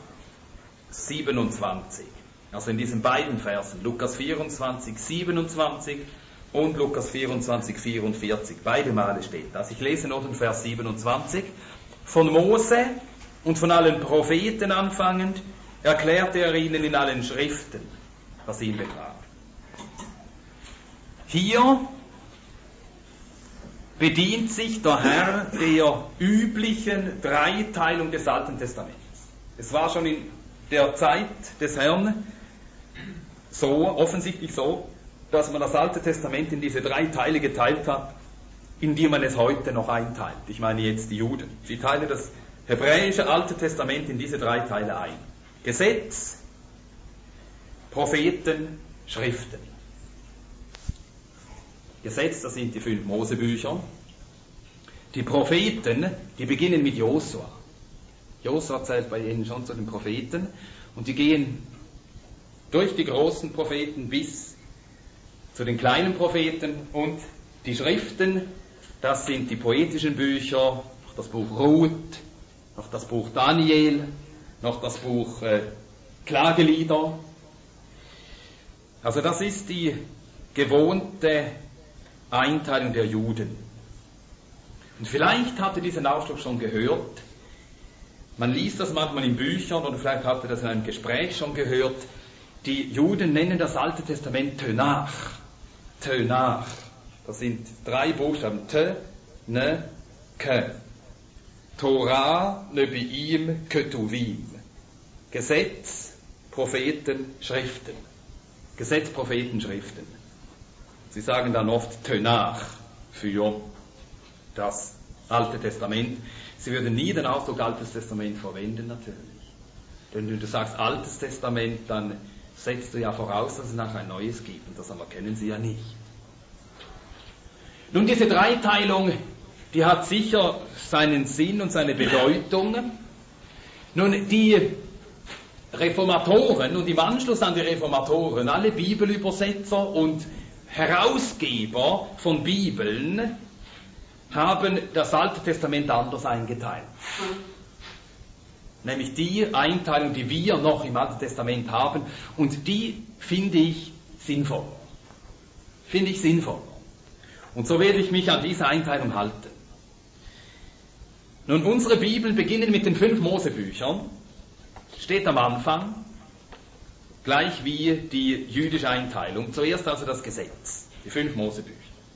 27. Also in diesen beiden Versen, Lukas 24, 27 und Lukas 24, 44. Beide Male steht das. Ich lese noch den Vers 27. Von Mose und von allen Propheten anfangend, erklärte er ihnen in allen Schriften, was ihn betraf. Hier bedient sich der Herr der üblichen Dreiteilung des Alten Testaments. Es war schon in der Zeit des Herrn offensichtlich so, dass man das Alte Testament in diese 3 Teile geteilt hat, in die man es heute noch einteilt. Ich meine jetzt die Juden. Sie teilen das hebräische Alte Testament in diese 3 Teile ein. Gesetz, Propheten, Schriften. Gesetz, das sind die 5 Mosebücher. Die Propheten, die beginnen mit Josua. Josua zählt bei ihnen schon zu den Propheten und die gehen durch die großen Propheten bis zu den kleinen Propheten, und die Schriften, das sind die poetischen Bücher, noch das Buch Ruth, noch das Buch Daniel, noch das Buch Klagelieder. Also das ist die gewohnte Einteilung der Juden. Und vielleicht habt ihr diesen Ausdruck schon gehört. Man liest das manchmal in Büchern oder vielleicht habt ihr das in einem Gespräch schon gehört. Die Juden nennen das Alte Testament Tönach. Tönach. Das sind 3 Buchstaben. T, Ne, Ke. Torah, Nebiim, Ketuvim. Gesetz, Propheten, Schriften. Gesetz, Propheten, Schriften. Sie sagen dann oft Tönach für das Alte Testament. Sie würden nie den Ausdruck Altes Testament verwenden, natürlich. Denn wenn du sagst Altes Testament, dann setzt du ja voraus, dass es nachher ein Neues gibt. Und das erkennen sie ja nicht. Nun, diese Dreiteilung, die hat sicher seinen Sinn und seine Bedeutung. Nun, die Reformatoren und im Anschluss an die Reformatoren, alle Bibelübersetzer und Herausgeber von Bibeln, haben das Alte Testament anders eingeteilt. Nämlich die Einteilung, die wir noch im Alten Testament haben, und die finde ich sinnvoll. Finde ich sinnvoll. Und so werde ich mich an diese Einteilung halten. Nun, unsere Bibeln beginnen mit den 5 Mosebüchern. Steht am Anfang, gleich wie die jüdische Einteilung. Zuerst also das Gesetz, die 5 Mosebücher.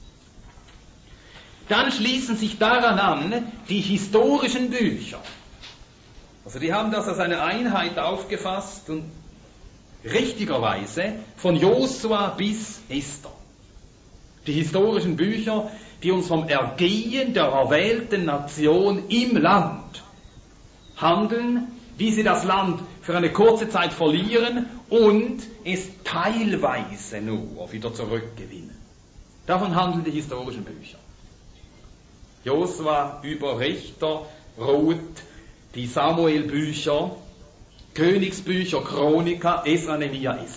Dann schließen sich daran an die historischen Bücher. Also die haben das als eine Einheit aufgefasst und richtigerweise von Josua bis Esther. Die historischen Bücher, die uns vom Ergehen der erwählten Nation im Land handeln, wie sie das Land für eine kurze Zeit verlieren und es teilweise nur wieder zurückgewinnen. Davon handeln die historischen Bücher. Josua über Richter, Ruth, die Samuel-Bücher, Königsbücher, Chronika, Esra, Nehemia, Esther.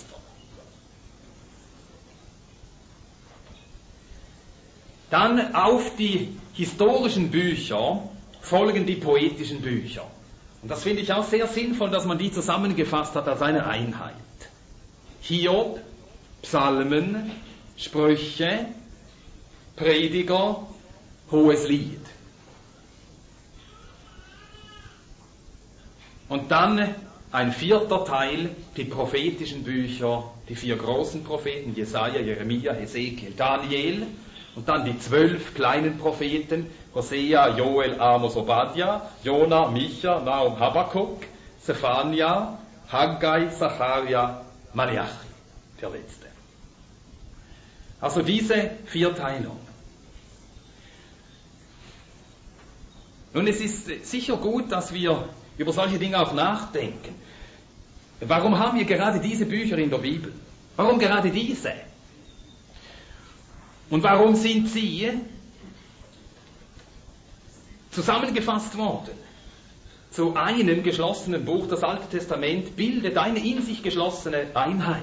Dann auf die historischen Bücher folgen die poetischen Bücher. Und das finde ich auch sehr sinnvoll, dass man die zusammengefasst hat als eine Einheit. Hiob, Psalmen, Sprüche, Prediger, Hohes Lied. Und dann ein 4. Teil, die prophetischen Bücher, die 4 großen Propheten, Jesaja, Jeremia, Hesekiel, Daniel, und dann die 12 kleinen Propheten, Hosea, Joel, Amos, Obadja, Jona, Micha, Nahum, Habakkuk, Zephania, Haggai, Zacharia, Malachi, der letzte. Also diese 4 Teilungen. Nun, es ist sicher gut, dass wir über solche Dinge auch nachdenken. Warum haben wir gerade diese Bücher in der Bibel? Warum gerade diese? Und warum sind sie zusammengefasst worden zu einem geschlossenen Buch? Das Alte Testament bildet eine in sich geschlossene Einheit.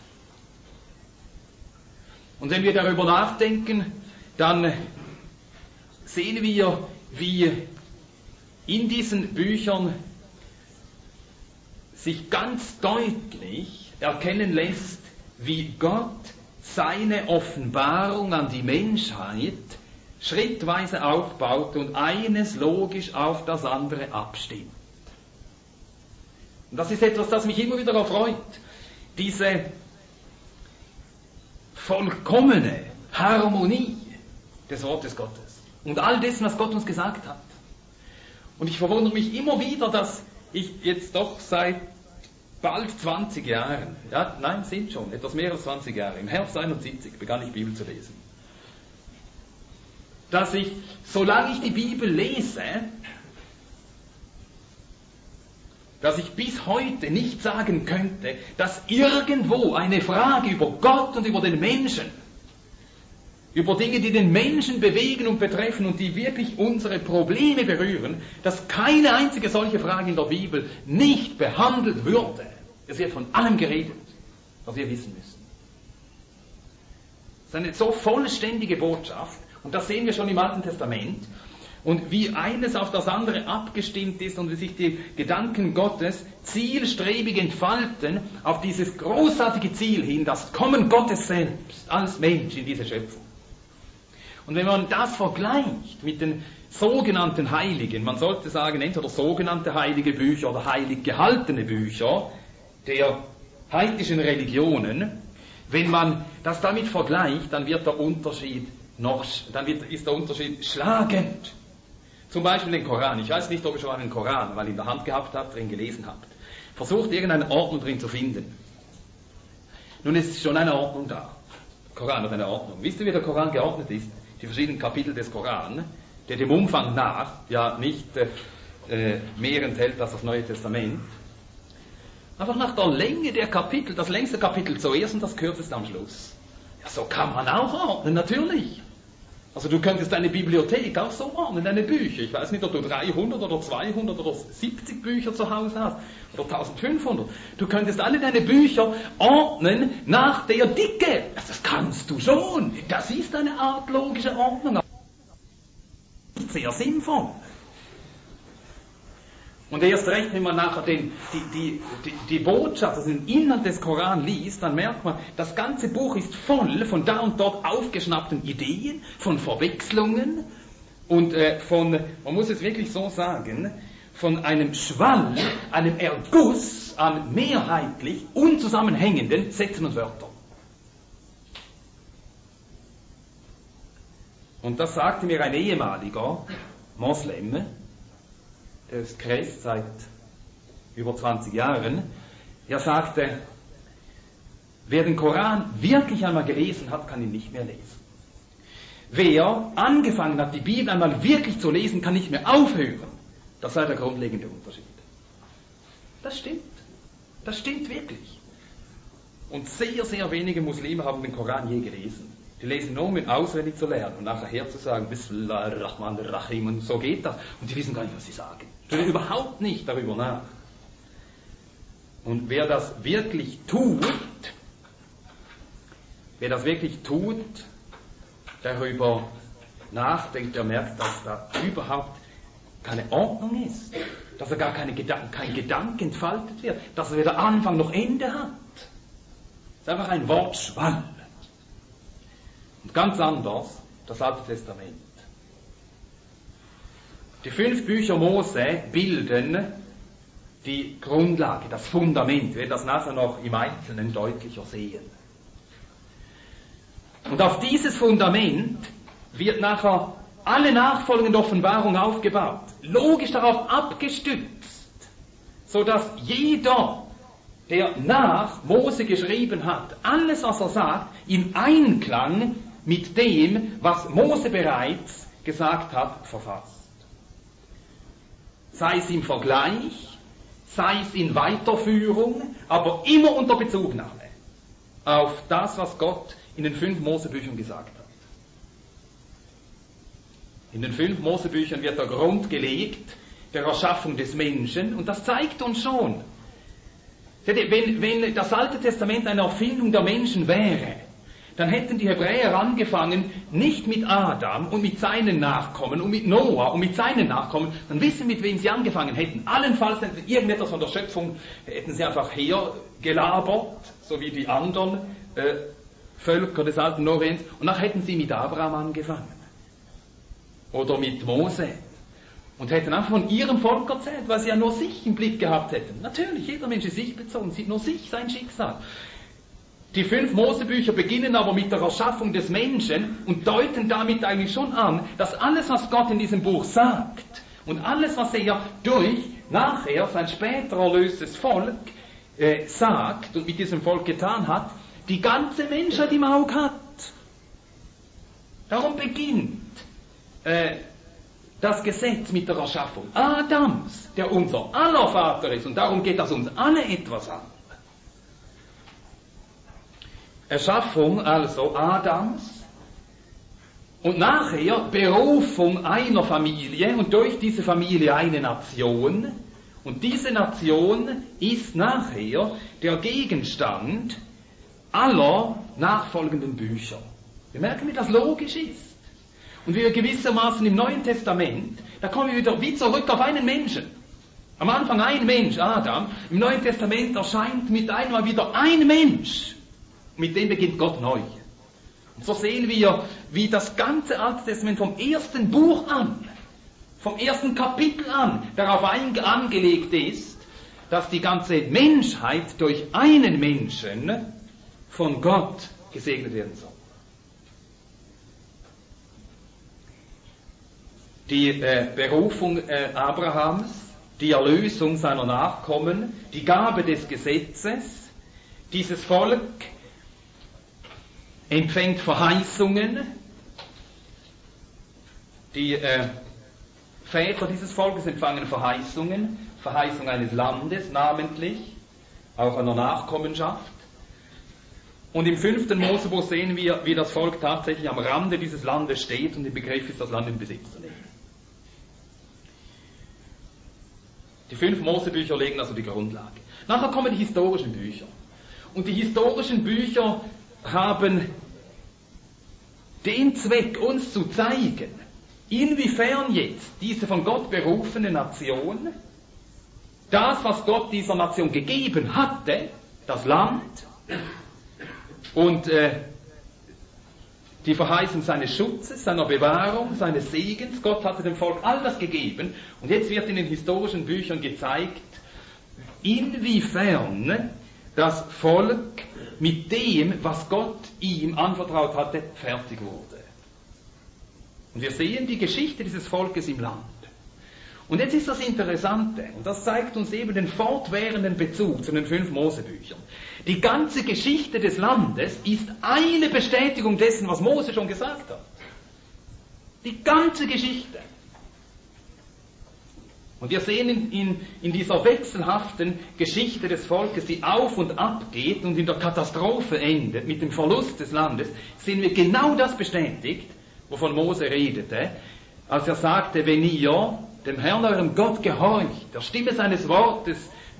Und wenn wir darüber nachdenken, dann sehen wir, wie in diesen Büchern sich ganz deutlich erkennen lässt, wie Gott seine Offenbarung an die Menschheit schrittweise aufbaut und eines logisch auf das andere abstimmt. Und das ist etwas, das mich immer wieder erfreut. Diese vollkommene Harmonie des Wortes Gottes und all dessen, was Gott uns gesagt hat. Und ich verwundere mich immer wieder, dass ich jetzt doch seit bald 20 Jahren, ja, nein, sind schon, etwas mehr als 20 Jahre, im Herbst 71 begann ich Bibel zu lesen. Dass ich, solange ich die Bibel lese, dass ich bis heute nicht sagen könnte, dass irgendwo eine Frage über Gott und über den Menschen, über Dinge, die den Menschen bewegen und betreffen und die wirklich unsere Probleme berühren, dass keine einzige solche Frage in der Bibel nicht behandelt würde. Es wird von allem geredet, was wir wissen müssen. Es ist eine so vollständige Botschaft, und das sehen wir schon im Alten Testament, und wie eines auf das andere abgestimmt ist und wie sich die Gedanken Gottes zielstrebig entfalten auf dieses großartige Ziel hin, das Kommen Gottes selbst als Mensch in diese Schöpfung. Und wenn man das vergleicht mit den sogenannten Heiligen, man sollte sagen, entweder sogenannte heilige Bücher oder heilig gehaltene Bücher der heidnischen Religionen, wenn man das damit vergleicht, dann wird der Unterschied ist der Unterschied schlagend. Zum Beispiel den Koran. Ich weiß nicht, ob ihr schon mal einen Koran mal in der Hand gehabt habt, drin gelesen habt. Versucht irgendeine Ordnung drin zu finden. Nun ist schon eine Ordnung da. Der Koran hat eine Ordnung. Wisst ihr, wie der Koran geordnet ist? Die verschiedenen Kapitel des Koran, der dem Umfang nach ja nicht mehr enthält als das Neue Testament. Einfach nach der Länge der Kapitel, das längste Kapitel zuerst und das kürzeste am Schluss. Ja, so kann man auch ordnen, natürlich. Also du könntest deine Bibliothek auch so ordnen, deine Bücher. Ich weiß nicht, ob du 300 oder 200 oder 70 Bücher zu Hause hast oder 1500. Du könntest alle deine Bücher ordnen nach der Dicke. Das kannst du schon. Das ist eine Art logische Ordnung. Sehr sinnvoll. Und erst recht, wenn man nachher die Botschaft, also den Inhalt des Koran liest, dann merkt man, das ganze Buch ist voll von da und dort aufgeschnappten Ideen, von Verwechslungen und man muss es wirklich so sagen, von einem Schwall, einem Erguss an mehrheitlich unzusammenhängenden Sätzen und Wörtern. Und das sagte mir ein ehemaliger Moslem, der ist Christ seit über 20 Jahren. Er sagte, wer den Koran wirklich einmal gelesen hat, kann ihn nicht mehr lesen. Wer angefangen hat, die Bibel einmal wirklich zu lesen, kann nicht mehr aufhören. Das sei der grundlegende Unterschied. Das stimmt. Das stimmt wirklich. Und sehr, sehr wenige Muslime haben den Koran je gelesen. Die lesen nur, um ihn auswendig zu lernen und nachher herzusagen, Bismillahirrahmanirrahim, und so geht das. Und die wissen gar nicht, was sie sagen. Denken überhaupt nicht darüber nach. Und wer das wirklich tut, darüber nachdenkt, der merkt, dass da überhaupt keine Ordnung ist, dass da gar kein Gedanke entfaltet wird, dass er weder Anfang noch Ende hat. Es ist einfach ein Wortschwall. Und ganz anders das Alte Testament. Die 5 Bücher Mose bilden die Grundlage, das Fundament. Wir werden das nachher noch im Einzelnen deutlicher sehen. Und auf dieses Fundament wird nachher alle nachfolgende Offenbarung aufgebaut, logisch darauf abgestützt, sodass jeder, der nach Mose geschrieben hat, alles, was er sagt, in Einklang mit dem, was Mose bereits gesagt hat, verfasst. Sei es im Vergleich, sei es in Weiterführung, aber immer unter Bezugnahme auf das, was Gott in den 5 Mosebüchern gesagt hat. In den 5 Mosebüchern wird der Grund gelegt der Erschaffung des Menschen, und das zeigt uns schon, wenn das Alte Testament eine Erfindung der Menschen wäre, dann hätten die Hebräer angefangen, nicht mit Adam und mit seinen Nachkommen und mit Noah und mit seinen Nachkommen, dann wissen, mit wem sie angefangen hätten. Allenfalls hätten sie irgendetwas von der Schöpfung, hätten sie einfach hergelabert, so wie die anderen Völker des alten Orients, und nachher hätten sie mit Abraham angefangen. Oder mit Mose. Und hätten auch von ihrem Volk erzählt, weil sie ja nur sich im Blick gehabt hätten. Natürlich, jeder Mensch ist sich bezogen, sieht nur sich, sein Schicksal. Die 5 Mosebücher beginnen aber mit der Erschaffung des Menschen und deuten damit eigentlich schon an, dass alles, was Gott in diesem Buch sagt und alles, was er nachher sein später erlöstes Volk sagt und mit diesem Volk getan hat, die ganze Menschheit im Auge hat. Darum beginnt das Gesetz mit der Erschaffung Adams, der unser aller Vater ist, und darum geht das uns alle etwas an. Erschaffung also Adams und nachher Berufung einer Familie und durch diese Familie eine Nation, und diese Nation ist nachher der Gegenstand aller nachfolgenden Bücher. Wir merken, wie das logisch ist. Und wie wir gewissermaßen im Neuen Testament, da kommen wir wieder wie zurück auf einen Menschen. Am Anfang ein Mensch, Adam. Im Neuen Testament erscheint mit einmal wieder ein Mensch. Mit dem beginnt Gott neu. Und so sehen wir, wie das ganze Alte Testament vom ersten Buch an, vom ersten Kapitel an, darauf angelegt ist, dass die ganze Menschheit durch einen Menschen von Gott gesegnet werden soll. Die Berufung Abrahams, die Erlösung seiner Nachkommen, die Gabe des Gesetzes, dieses Volk empfängt Verheißungen, die Väter dieses Volkes empfangen Verheißungen, Verheißung eines Landes namentlich, auch einer Nachkommenschaft. Und im 5. Mosebuch sehen wir, wie das Volk tatsächlich am Rande dieses Landes steht und im Begriff ist, das Land in Besitz zu nehmen. Die 5 Mosebücher legen also die Grundlage. Nachher kommen die historischen Bücher. Und die historischen Bücher haben den Zweck, uns zu zeigen, inwiefern jetzt diese von Gott berufene Nation, das, was Gott dieser Nation gegeben hatte, das Land und die Verheißung seines Schutzes, seiner Bewahrung, seines Segens. Gott hatte dem Volk all das gegeben. Und jetzt wird in den historischen Büchern gezeigt, inwiefern das Volk mit dem, was Gott ihm anvertraut hatte, fertig wurde. Und wir sehen die Geschichte dieses Volkes im Land. Und jetzt ist das Interessante, und das zeigt uns eben den fortwährenden Bezug zu den 5 Mosebüchern. Die ganze Geschichte des Landes ist eine Bestätigung dessen, was Mose schon gesagt hat. Die ganze Geschichte. Und wir sehen in dieser wechselhaften Geschichte des Volkes, die auf und ab geht und in der Katastrophe endet, mit dem Verlust des Landes, sehen wir genau das bestätigt, wovon Mose redete, als er sagte, wenn ihr dem Herrn, eurem Gott, gehorcht, der Stimme seines Wortes,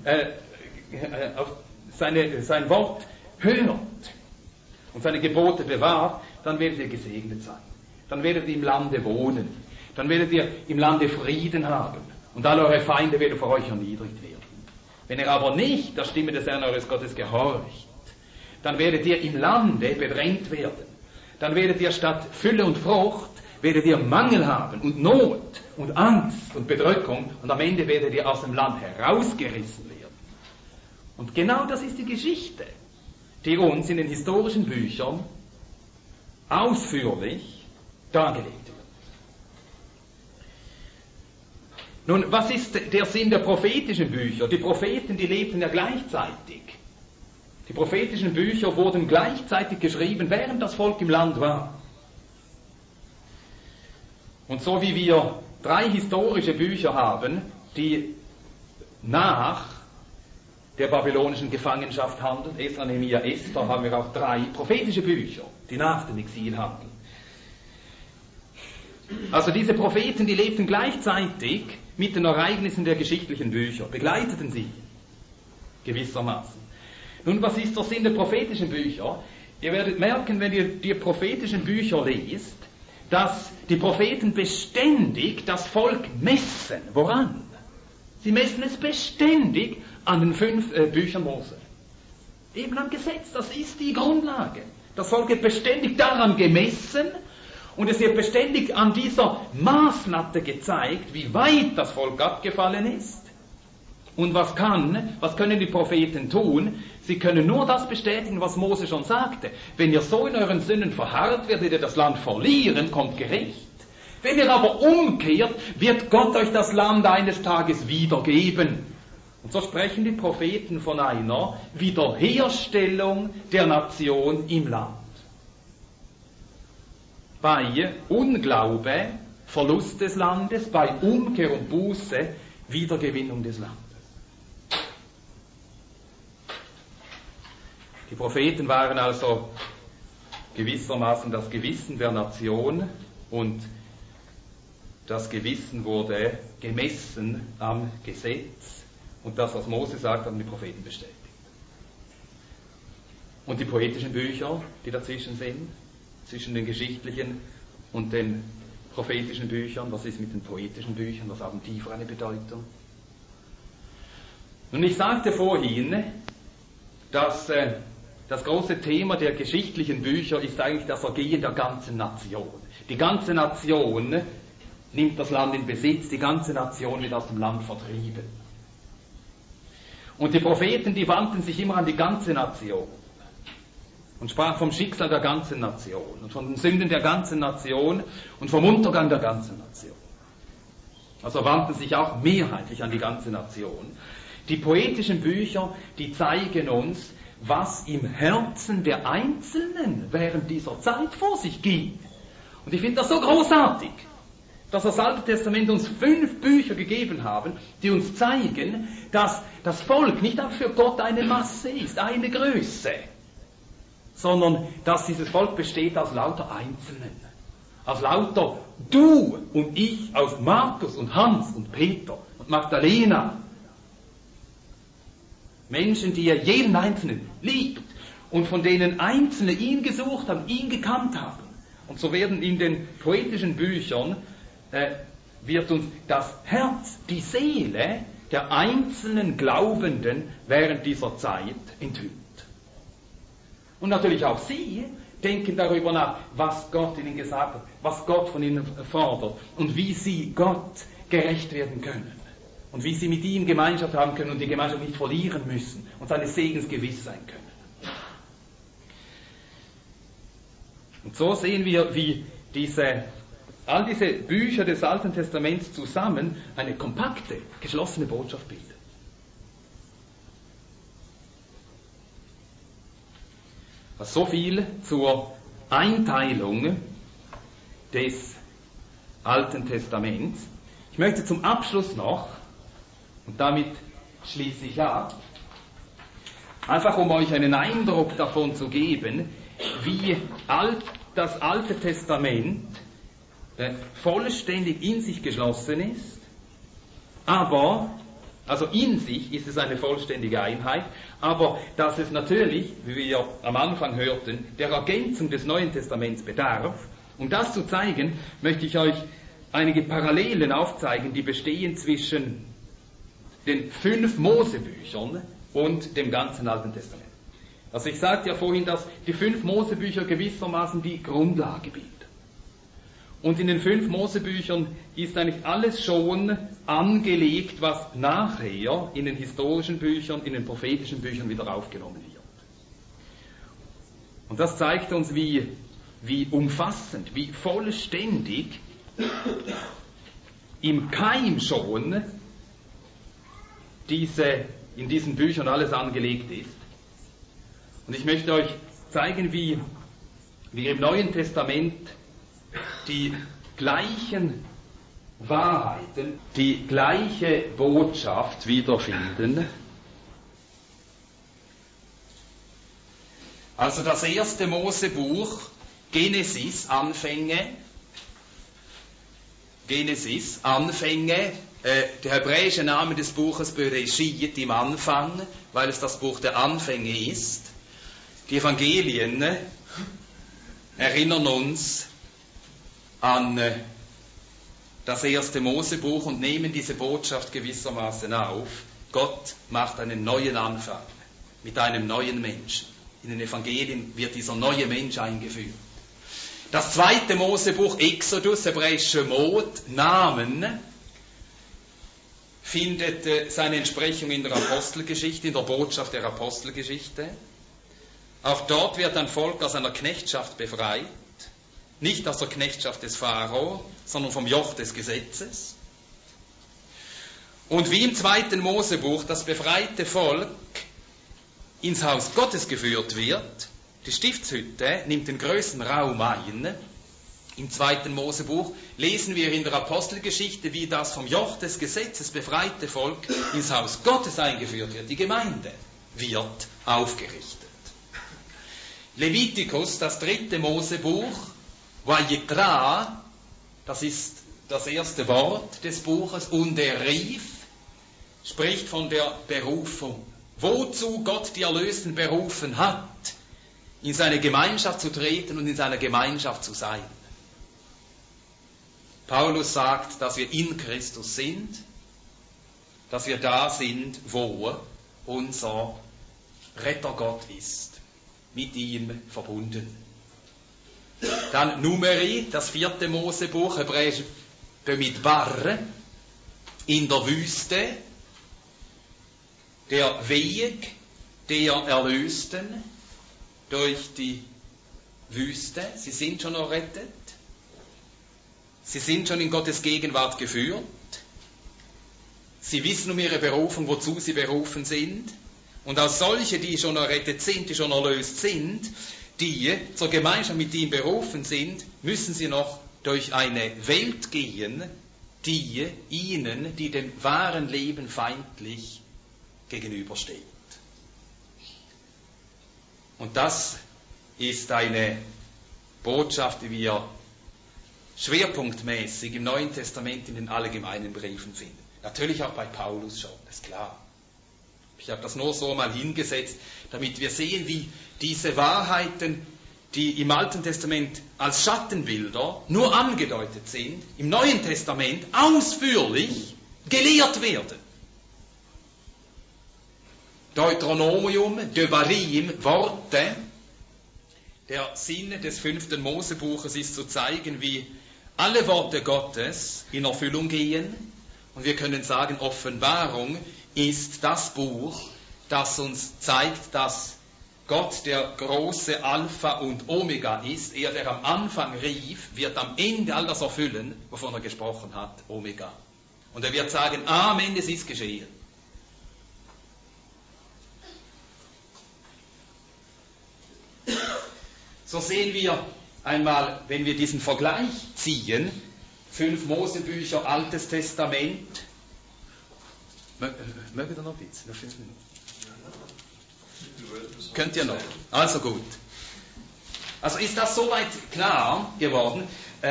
sein Wort hört und seine Gebote bewahrt, dann werdet ihr gesegnet sein. Dann werdet ihr im Lande wohnen. Dann werdet ihr im Lande Frieden haben. Und alle eure Feinde werden vor euch erniedrigt werden. Wenn ihr aber nicht der Stimme des Herrn eures Gottes gehorcht, dann werdet ihr im Lande bedrängt werden. Dann werdet ihr statt Fülle und Frucht, werdet ihr Mangel haben und Not und Angst und Bedrückung und am Ende werdet ihr aus dem Land herausgerissen werden. Und genau das ist die Geschichte, die uns in den historischen Büchern ausführlich dargelegt wird. Nun, was ist der Sinn der prophetischen Bücher? Die Propheten, die lebten ja gleichzeitig. Die prophetischen Bücher wurden gleichzeitig geschrieben, während das Volk im Land war. Und so wie wir 3 historische Bücher haben, die nach der babylonischen Gefangenschaft handeln, Esra, Nehemia, Esther, haben wir auch 3 prophetische Bücher, die nach dem Exil handeln. Also diese Propheten, die lebten gleichzeitig mit den Ereignissen der geschichtlichen Bücher, begleiteten sie gewissermaßen. Nun, was ist der Sinn der prophetischen Bücher? Ihr werdet merken, wenn ihr die prophetischen Bücher lest, dass die Propheten beständig das Volk messen. Woran? Sie messen es beständig an den 5 Büchern Mose. Eben am Gesetz, das ist die Grundlage. Das Volk wird beständig daran gemessen Und es wird beständig an dieser Maßlatte gezeigt, wie weit das Volk abgefallen ist. Und was können die Propheten tun? Sie können nur das bestätigen, was Mose schon sagte. Wenn ihr so in euren Sünden verharrt, werdet ihr das Land verlieren, kommt Gericht. Wenn ihr aber umkehrt, wird Gott euch das Land eines Tages wiedergeben. Und so sprechen die Propheten von einer Wiederherstellung der Nation im Land. Bei Unglaube, Verlust des Landes, bei Umkehr und Buße, Wiedergewinnung des Landes. Die Propheten waren also gewissermaßen das Gewissen der Nation und das Gewissen wurde gemessen am Gesetz und das, was Mose sagt, haben die Propheten bestätigt. Und die poetischen Bücher, die dazwischen sind, zwischen den geschichtlichen und den prophetischen Büchern, was ist mit den poetischen Büchern, was haben die für eine Bedeutung? Und ich sagte vorhin, dass das große Thema der geschichtlichen Bücher ist eigentlich das Ergehen der ganzen Nation. Die ganze Nation nimmt das Land in Besitz, die ganze Nation wird aus dem Land vertrieben. Und die Propheten, die wandten sich immer an die ganze Nation und sprachen vom Schicksal der ganzen Nation und von den Sünden der ganzen Nation und vom Untergang der ganzen Nation. Also wandten sich auch mehrheitlich an die ganze Nation. Die poetischen Bücher, die zeigen uns, was im Herzen der Einzelnen während dieser Zeit vor sich ging. Und ich finde das so großartig, dass das Alte Testament uns 5 Bücher gegeben haben, die uns zeigen, dass das Volk nicht auch für Gott eine Masse ist, eine Größe, sondern dass dieses Volk besteht aus lauter Einzelnen, aus lauter du und ich, aus Markus und Hans und Peter und Magdalena. Menschen, die er jeden Einzelnen liebt und von denen Einzelne ihn gesucht haben, ihn gekannt haben. Und so werden in den poetischen Büchern wird uns das Herz, die Seele der einzelnen Glaubenden während dieser Zeit enthüllt. Und natürlich auch sie denken darüber nach, was Gott ihnen gesagt hat, was Gott von ihnen fordert und wie sie Gott gerecht werden können. Und wie sie mit ihm Gemeinschaft haben können und die Gemeinschaft nicht verlieren müssen und seines Segens gewiss sein können. Und so sehen wir, wie all diese Bücher des Alten Testaments zusammen eine kompakte, geschlossene Botschaft bilden. So viel zur Einteilung des Alten Testaments. Ich möchte zum Abschluss noch, und damit schließe ich ab, einfach um euch einen Eindruck davon zu geben, wie das Alte Testament vollständig in sich geschlossen ist, aber, also in sich ist es eine vollständige Einheit, aber dass es natürlich, wie wir am Anfang hörten, der Ergänzung des Neuen Testaments bedarf. Um das zu zeigen, möchte ich euch einige Parallelen aufzeigen, die bestehen zwischen den 5 Mosebüchern und dem ganzen Alten Testament. Also ich sagte ja vorhin, dass die 5 Mosebücher gewissermaßen die Grundlage bilden. Und in den 5 Mosebüchern ist eigentlich alles schon angelegt, was nachher in den historischen Büchern, in den prophetischen Büchern wieder aufgenommen wird. Und das zeigt uns, wie umfassend, wie vollständig im Keim schon in diesen Büchern alles angelegt ist. Und ich möchte euch zeigen, wie wir im Neuen Testament die gleichen Wahrheiten, die gleiche Botschaft wiederfinden. Also das erste Mosebuch, Genesis, Anfänge. Der hebräische Name des Buches Bereshit, im Anfang, weil es das Buch der Anfänge ist. Die Evangelien erinnern uns an das erste Mosebuch und nehmen diese Botschaft gewissermaßen auf. Gott macht einen neuen Anfang mit einem neuen Menschen. In den Evangelien wird dieser neue Mensch eingeführt. Das zweite Mosebuch, Exodus, hebräische Mot, Namen, findet seine Entsprechung in der Apostelgeschichte, in der Botschaft der Apostelgeschichte. Auch dort wird ein Volk aus einer Knechtschaft befreit, nicht aus der Knechtschaft des Pharao, sondern vom Joch des Gesetzes. Und wie im zweiten Mosebuch das befreite Volk ins Haus Gottes geführt wird, die Stiftshütte nimmt den größten Raum ein. Im zweiten Mosebuch lesen wir in der Apostelgeschichte, wie das vom Joch des Gesetzes befreite Volk ins Haus Gottes eingeführt wird. Die Gemeinde wird aufgerichtet. Levitikus, das dritte Mosebuch, Vayikra, das ist das erste Wort des Buches, und er rief, spricht von der Berufung. Wozu Gott die Erlösten berufen hat, in seine Gemeinschaft zu treten und in seiner Gemeinschaft zu sein. Paulus sagt, dass wir in Christus sind, dass wir da sind, wo unser Retter Gott ist, mit ihm verbunden. Dann Numeri, das vierte Mosebuch, hebräisch Bemidbar, in der Wüste, der Weg der Erlösten durch die Wüste. Sie sind schon errettet. Sie sind schon in Gottes Gegenwart geführt. Sie wissen um ihre Berufung, wozu sie berufen sind. Und als solche, die schon errettet sind, die schon erlöst sind, die zur Gemeinschaft mit ihm berufen sind, müssen sie noch durch eine Welt gehen, die ihnen, die dem wahren Leben feindlich gegenübersteht. Und das ist eine Botschaft, die wir schwerpunktmäßig im Neuen Testament in den allgemeinen Briefen finden. Natürlich auch bei Paulus schon, ist klar. Ich habe das nur so mal hingesetzt, damit wir sehen, wie diese Wahrheiten, die im Alten Testament als Schattenbilder nur angedeutet sind, im Neuen Testament ausführlich gelehrt werden. Deuteronomium, Devarim, Worte. Der Sinn des 5. Mosebuches ist zu zeigen, wie alle Worte Gottes in Erfüllung gehen. Und wir können sagen, Offenbarung ist das Buch, das uns zeigt, dass Gott der große Alpha und Omega ist. Er, der am Anfang rief, wird am Ende all das erfüllen, wovon er gesprochen hat, Omega. Und er wird sagen, Amen, es ist geschehen. So sehen wir einmal, wenn wir diesen Vergleich ziehen, 5 Mosebücher, Altes Testament. Mögt ihr noch ein bisschen? Noch 5 Minuten? Könnt ihr noch? Also gut. Also ist das soweit klar geworden?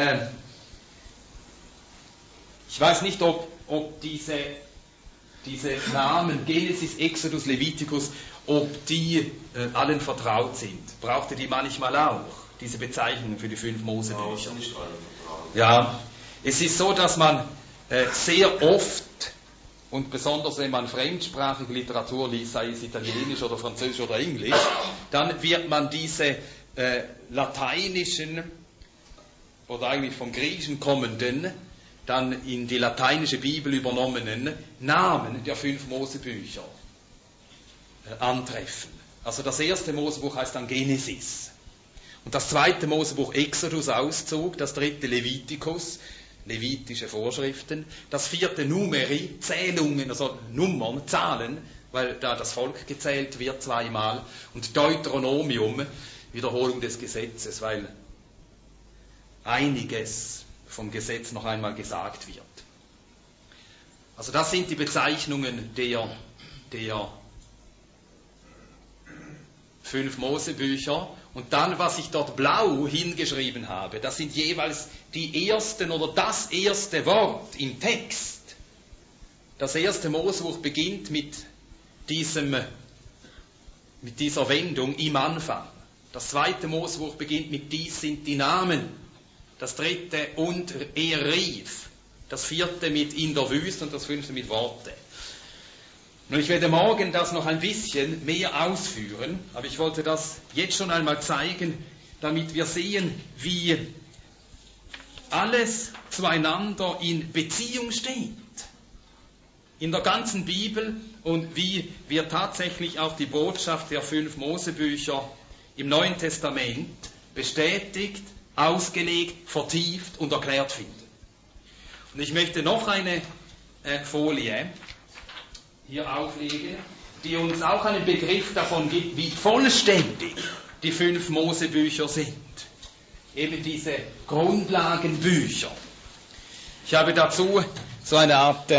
Ich weiß nicht, ob diese Namen Genesis, Exodus, Levitikus, ob die allen vertraut sind. Brauchte die manchmal auch, diese Bezeichnungen für die 5 Mosebücher? Ja, es ist so, dass man sehr oft, und besonders wenn man fremdsprachige Literatur liest, sei es Italienisch oder Französisch oder Englisch, dann wird man diese lateinischen oder eigentlich vom Griechischen kommenden, dann in die lateinische Bibel übernommenen Namen der 5 Mosebücher antreffen. Also das erste Mosebuch heißt dann Genesis. Und das zweite Mosebuch Exodus, Auszug, das dritte Levitikus, levitische Vorschriften, das vierte Numeri, Zählungen, also Nummern, Zahlen, weil da das Volk gezählt wird zweimal, und Deuteronomium, Wiederholung des Gesetzes, weil einiges vom Gesetz noch einmal gesagt wird. Also das sind die Bezeichnungen der 5 Mosebücher. Und dann, was ich dort blau hingeschrieben habe, das sind jeweils die ersten oder das erste Wort im Text. Das erste Mosebuch beginnt mit dieser Wendung im Anfang. Das zweite Mosebuch beginnt mit dies sind die Namen. Das dritte und er rief. Das vierte mit in der Wüste und das 5. mit Worte. Und ich werde morgen das noch ein bisschen mehr ausführen, aber ich wollte das jetzt schon einmal zeigen, damit wir sehen, wie alles zueinander in Beziehung steht. In der ganzen Bibel und wie wir tatsächlich auch die Botschaft der 5 Mosebücher im Neuen Testament bestätigt, ausgelegt, vertieft und erklärt finden. Und ich möchte noch eine Folie hier auflegen, die uns auch einen Begriff davon gibt, wie vollständig die 5 Mosebücher sind. Eben diese Grundlagenbücher. Ich habe dazu so eine Art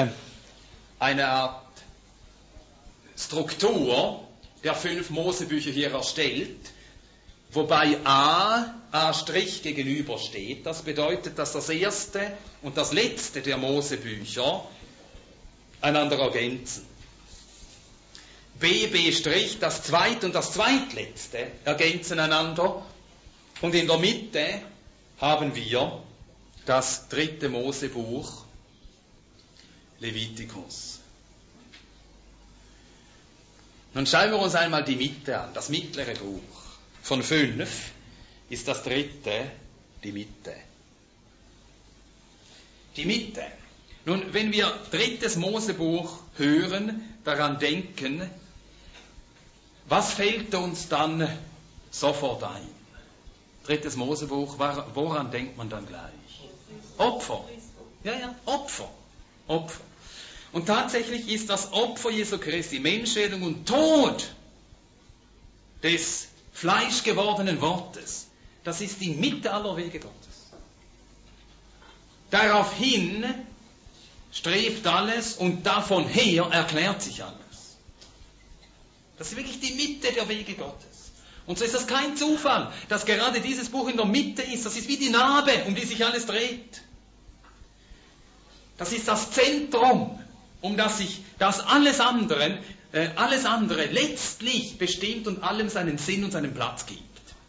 Struktur der 5 Mosebücher hier erstellt, wobei A' gegenübersteht. Das bedeutet, dass das erste und das letzte der Mosebücher einander ergänzen. B', das zweite und das zweitletzte ergänzen einander. Und in der Mitte haben wir das 3. Mosebuch, Levitikus. Nun schauen wir uns einmal die Mitte an, das mittlere Buch. Von 5 ist das 3. die Mitte. Die Mitte. Nun, wenn wir 3. Mosebuch hören, daran denken, was fällt uns dann sofort ein? 3. Mosebuch, woran denkt man dann gleich? Opfer. Ja, Opfer. Und tatsächlich ist das Opfer Jesu Christi, Menschwerdung und Tod des fleischgewordenen Wortes, das ist die Mitte aller Wege Gottes. Daraufhin strebt alles und davon her erklärt sich alles. Das ist wirklich die Mitte der Wege Gottes. Und so ist das kein Zufall, dass gerade dieses Buch in der Mitte ist. Das ist wie die Narbe, um die sich alles dreht. Das ist das Zentrum, um das sich alles andere letztlich bestimmt und allem seinen Sinn und seinen Platz gibt.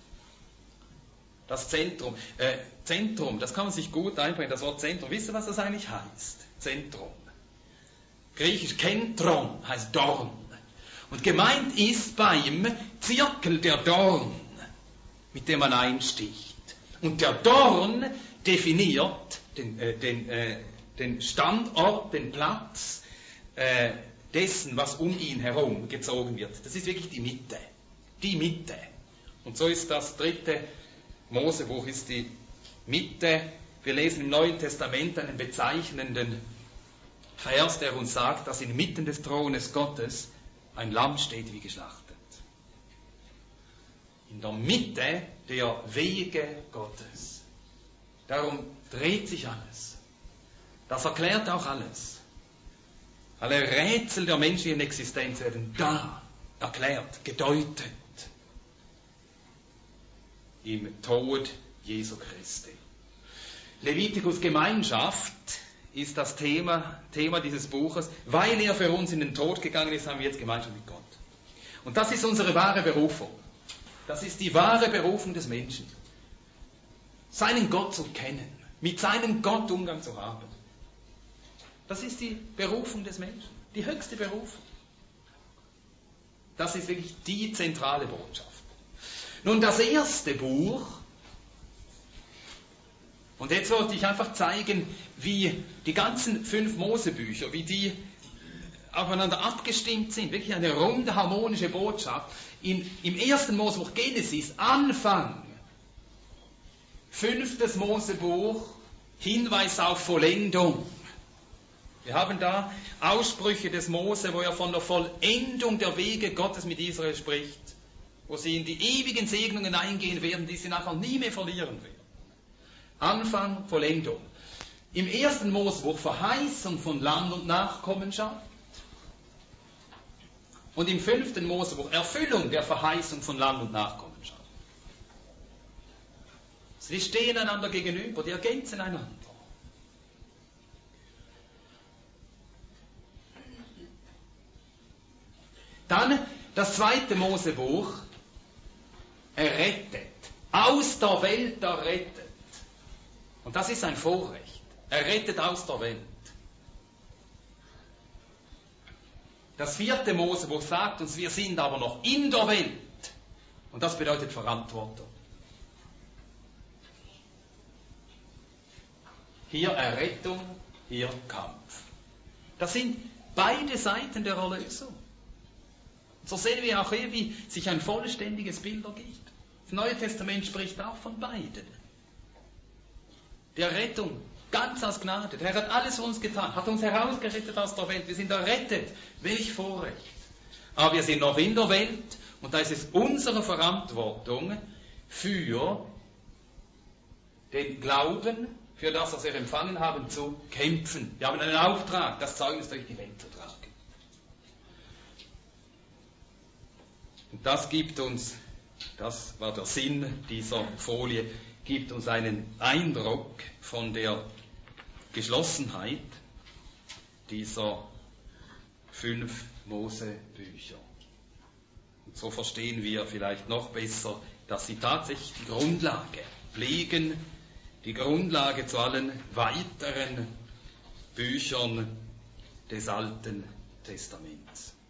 Das Zentrum. Zentrum, das kann man sich gut einbringen, das Wort Zentrum. Wisst ihr, was das eigentlich heißt? Zentrum. Griechisch Kentron heißt Dorn. Und gemeint ist beim Zirkel der Dorn, mit dem man einsticht. Und der Dorn definiert den Standort, den Platz dessen, was um ihn herum gezogen wird. Das ist wirklich die Mitte. Die Mitte. Und so ist das 3. Mosebuch, ist die Mitte. Wir lesen im Neuen Testament einen bezeichnenden Vers, der uns sagt, dass inmitten des Thrones Gottes ein Lamm steht wie geschlachtet. In der Mitte der Wege Gottes. Darum dreht sich alles. Das erklärt auch alles. Alle Rätsel der menschlichen Existenz werden da erklärt, gedeutet. Im Tod Jesu Christi. Levitikus Gemeinschaft ist das Thema dieses Buches. Weil er für uns in den Tod gegangen ist, haben wir jetzt Gemeinschaft mit Gott. Und das ist unsere wahre Berufung. Das ist die wahre Berufung des Menschen. Seinen Gott zu kennen, mit seinem Gott Umgang zu haben. Das ist die Berufung des Menschen, die höchste Berufung. Das ist wirklich die zentrale Botschaft. Nun, das erste Buch, und jetzt wollte ich einfach zeigen, wie die ganzen 5 Mosebücher, wie die aufeinander abgestimmt sind. Wirklich eine runde, harmonische Botschaft. Im 1. Mosebuch Genesis, Anfang, 5. Mosebuch, Hinweis auf Vollendung. Wir haben da Aussprüche des Mose, wo er von der Vollendung der Wege Gottes mit Israel spricht, wo sie in die ewigen Segnungen eingehen werden, die sie nachher nie mehr verlieren werden. Anfang, Vollendung. Im 1. Mosebuch Verheißung von Land und Nachkommenschaft. Und im 5. Mosebuch Erfüllung der Verheißung von Land und Nachkommenschaft. Sie stehen einander gegenüber, die ergänzen einander. Dann das 2. Mosebuch, errettet, aus der Welt errettet. Und das ist ein Vorrecht. Errettet aus der Welt. Das 4. Mosebuch sagt uns, wir sind aber noch in der Welt. Und das bedeutet Verantwortung. Hier Errettung, hier Kampf. Das sind beide Seiten der Erlösung. So sehen wir auch hier, wie sich ein vollständiges Bild ergibt. Das Neue Testament spricht auch von beiden. Die Errettung, ganz aus Gnade. Der Herr hat alles für uns getan, hat uns herausgerettet aus der Welt. Wir sind errettet. Welch Vorrecht. Aber wir sind noch in der Welt und da ist es unsere Verantwortung für den Glauben, für das, was wir empfangen haben, zu kämpfen. Wir haben einen Auftrag, das Zeugnis durch die Welt zu tragen. Und das gibt uns, das war der Sinn dieser Folie, gibt uns einen Eindruck von der Geschlossenheit dieser 5 Mose-Bücher. Und so verstehen wir vielleicht noch besser, dass sie tatsächlich die Grundlage legen, die Grundlage zu allen weiteren Büchern des Alten Testaments.